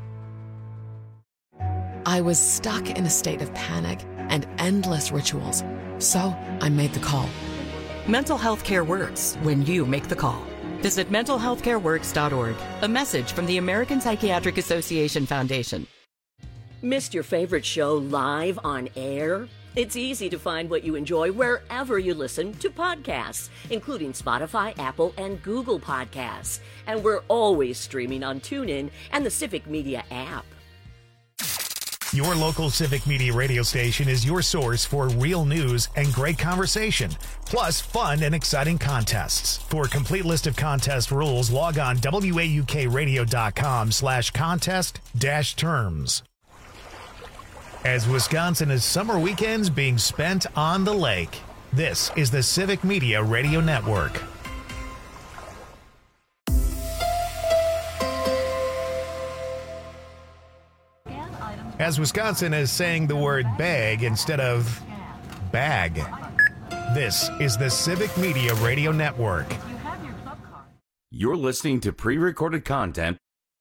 I was stuck in a state of panic and endless rituals, so I made the call. Mental health care works when you make the call. Visit mental health care works dot org. A message from the American Psychiatric Association Foundation. Missed your favorite show live on air? It's easy to find what you enjoy wherever you listen to podcasts, including Spotify, Apple, and Google Podcasts. And we're always streaming on TuneIn and the Civic Media app. Your local Civic Media radio station is your source for real news and great conversation, plus fun and exciting contests. For a complete list of contest rules, log on W A U K radio dot com slash contest dash terms. As Wisconsin is summer weekends being spent on the lake, this is the Civic Media Radio Network. As Wisconsin is saying the word bag instead of bag, this is the Civic Media Radio Network. You're listening to pre-recorded content.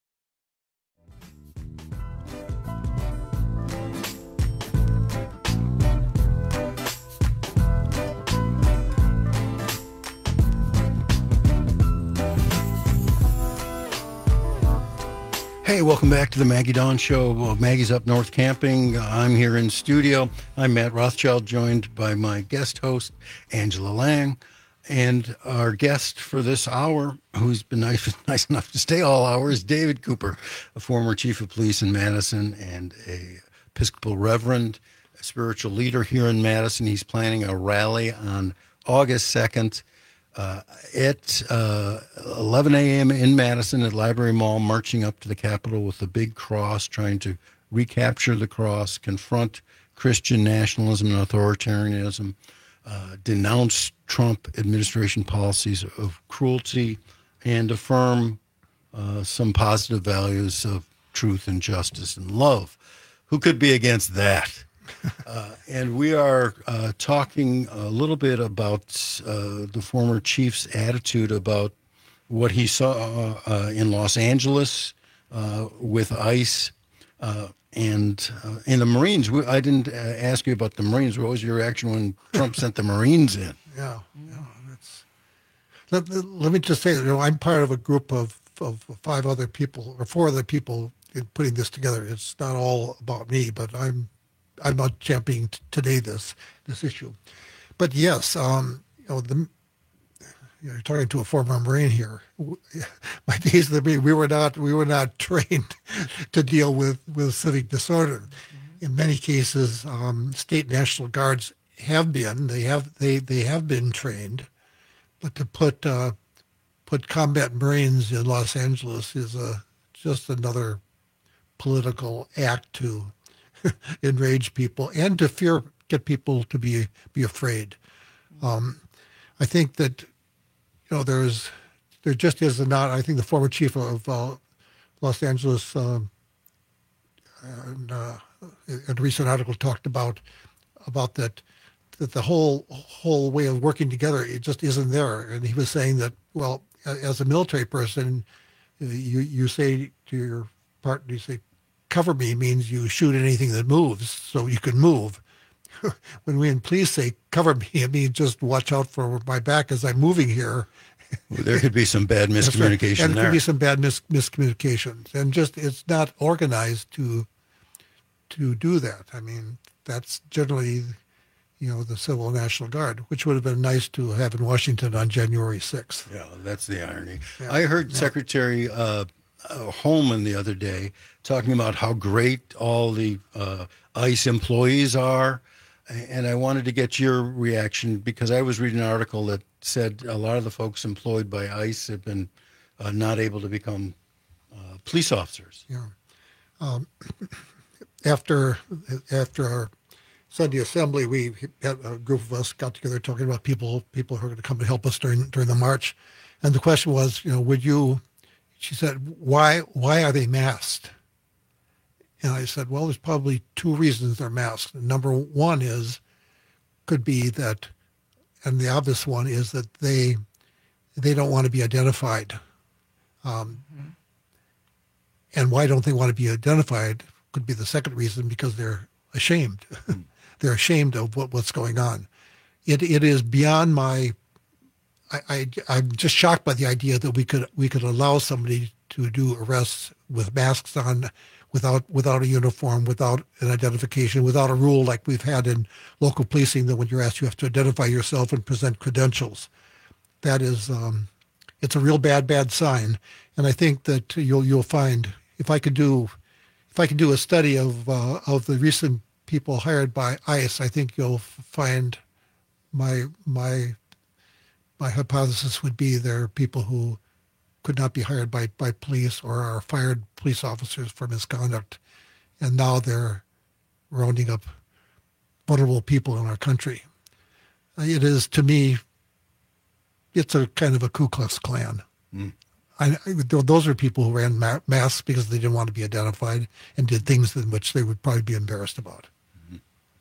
Hey, welcome back to the Maggie Dawn Show. Well, Maggie's up north camping. I'm here in studio. I'm Matt Rothschild, joined by my guest host, Angela Lang. And our guest for this hour, who's been nice, nice enough to stay all hour, is David Cooper, a former chief of police in Madison and a Episcopal reverend, a spiritual leader here in Madison. He's planning a rally on August second. Uh, at uh, eleven a.m. in Madison at Library Mall, marching up to the Capitol with a big cross, trying to recapture the cross, confront Christian nationalism and authoritarianism, uh, denounce Trump administration policies of cruelty, and affirm uh, some positive values of truth and justice and love. Who could be against that? Uh, and we are uh, talking a little bit about uh, the former chief's attitude about what he saw uh, in Los Angeles uh, with ICE uh, and uh, in the Marines. We, I didn't uh, ask you about the Marines. What was your reaction when Trump sent the Marines in? Yeah, yeah. That's, let, let me just say, you know, I'm part of a group of, of five other people, or four other people in putting this together. It's not all about me, but I'm I'm not championing t- today this this issue. But yes, um, you know, the, you're talking to a former Marine here. My days of the Marine, we were not we were not trained to deal with, with civic disorder. Mm-hmm. In many cases, um, state National Guards have been they have they, they have been trained, but to put uh, put combat Marines in Los Angeles is a just another political act to enrage people and to fear, get people to be be afraid. Um, I think that, you know, there's there just is not. I think the former chief of uh, Los Angeles uh, and uh, a recent article talked about about that that the whole whole way of working together, it just isn't there. And he was saying that, well, as a military person, you you say to your partner, you say, "Cover me," means you shoot anything that moves so you can move. When we in police say, "Cover me," it means just watch out for my back as I'm moving here. Well, there could be some bad miscommunication right. And there. there could be some bad mis- miscommunications. And just it's not organized to to do that. I mean, that's generally, you know, the Civil National Guard, which would have been nice to have in Washington on January sixth. Yeah, that's the irony. Yeah. I heard Yeah. Secretary uh, uh, Holman the other day talking about how great all the uh, ICE employees are. And I wanted to get your reaction because I was reading an article that said a lot of the folks employed by ICE have been uh, not able to become uh, police officers. Yeah. Um, after after our Sunday assembly, we had a group of us got together talking about people people who are going to come and help us during during the march, and the question was, you know, would you? She said, why why are they masked? And I said, well, there's probably two reasons they're masked. Number one is could be that, and the obvious one is that they they don't want to be identified. Um, mm-hmm. And why don't they want to be identified could be the second reason, because they're ashamed. Mm. They're ashamed of what, what's going on. It it is beyond my. I, I I'm just shocked by the idea that we could we could allow somebody to do arrests with masks on, without without a uniform, without an identification, without a rule like we've had in local policing that when you're asked you have to identify yourself and present credentials. That is, um, it's a real bad bad sign. And I think that you'll you'll find if I could do if I could do a study of uh, of the recent people hired by ICE, I think you'll find my my my hypothesis would be there are people who could not be hired by, by police or are fired police officers for misconduct, and now they're rounding up vulnerable people in our country. It is, to me, it's a kind of a Ku Klux Klan. Mm. I, I, those are people who ran ma- masks because they didn't want to be identified and did things in which they would probably be embarrassed about. Mm-hmm.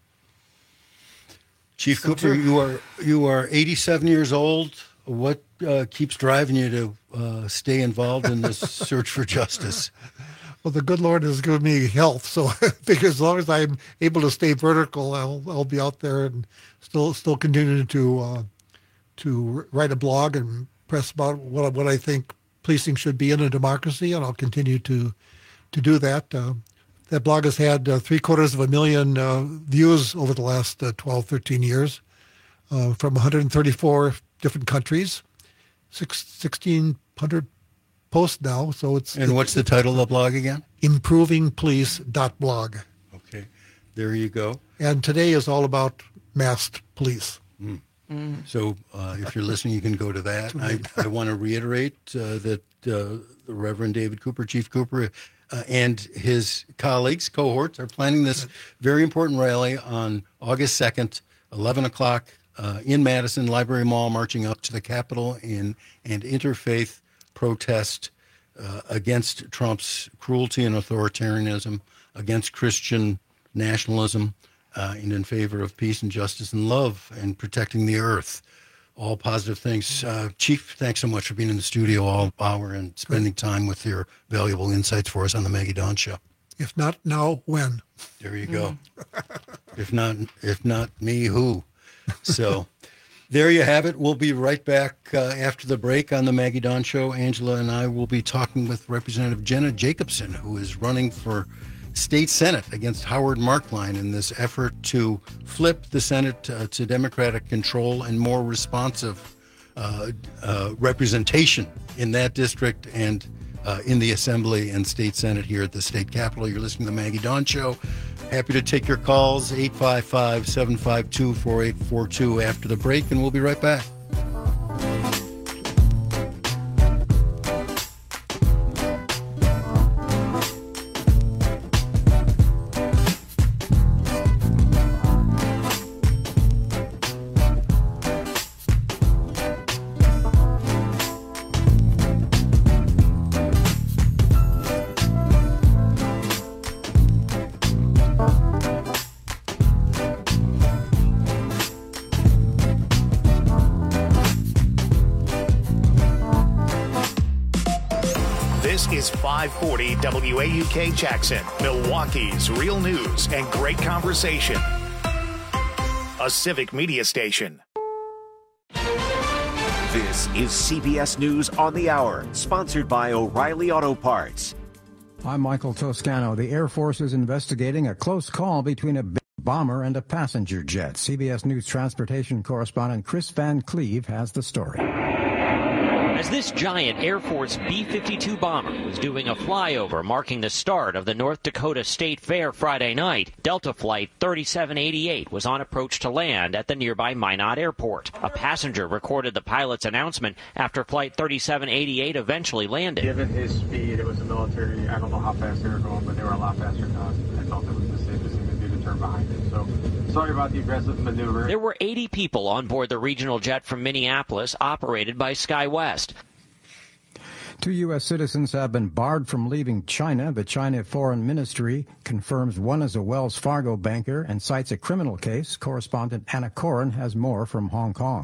Chief Cooper, you are you are eighty-seven years old. What uh, keeps driving you to uh, stay involved in this search for justice? Well, the good Lord has given me health, so I figure as long as I'm able to stay vertical, I'll I'll be out there and still still continuing to uh, to write a blog and press about what what I think policing should be in a democracy, and I'll continue to to do that. Uh, that blog has had uh, three quarters of a million uh, views over the last uh, twelve, thirteen years uh, from one hundred thirty-four different countries, six, sixteen hundred posts now. So it's and what's the title of the blog again? improving police dot blog. Okay, there you go. And today is all about masked police. Mm. Mm. So uh, if you're listening, you can go to that. I, I want to reiterate uh, that uh, the Reverend David Cooper, Chief Cooper, uh, and his colleagues, cohorts, are planning this very important rally on August second, eleven o'clock, Uh, in Madison, Library Mall, marching up to the Capitol in and interfaith protest uh, against Trump's cruelty and authoritarianism, against Christian nationalism, uh, and in favor of peace and justice and love and protecting the earth. All positive things. Uh, Chief, thanks so much for being in the studio all hour and spending time with your valuable insights for us on the Maggie Dawn Show. If not now, when? There you go. if not, if not me, who? So there you have it. We'll be right back uh, after the break on the Maggie Dawn Show. Angela and I will be talking with Representative Jenna Jacobson, who is running for state Senate against Howard Markline in this effort to flip the Senate uh, to Democratic control and more responsive uh, uh, representation in that district and uh, in the Assembly and State Senate here at the State Capitol. You're listening to the Maggie Dawn Show. Happy to take your calls, eight five five, seven five two, four eight four two after the break, and we'll be right back. five forty W A U K Jackson, Milwaukee's real news and great conversation. A civic media station. This is C B S News on the Hour, sponsored by O'Reilly Auto Parts. I'm Michael Toscano. The Air Force is investigating a close call between a big bomber and a passenger jet. C B S News transportation correspondent Chris Van Cleve has the story. As this giant Air Force B fifty-two bomber was doing a flyover marking the start of the North Dakota State Fair Friday night, Delta Flight thirty-seven eighty-eight was on approach to land at the nearby Minot Airport. A passenger recorded the pilot's announcement after Flight thirty-seven eighty-eight eventually landed. Given his speed, it was a military, I don't know how fast they were going, but they were a lot faster than us. I felt it was the safest thing to do to turn behind it. So sorry about the aggressive maneuver. There were eighty people on board the regional jet from Minneapolis operated by SkyWest. Two U S citizens have been barred from leaving China. The China Foreign Ministry confirms one is a Wells Fargo banker and cites a criminal case. Correspondent Anna Coren has more from Hong Kong.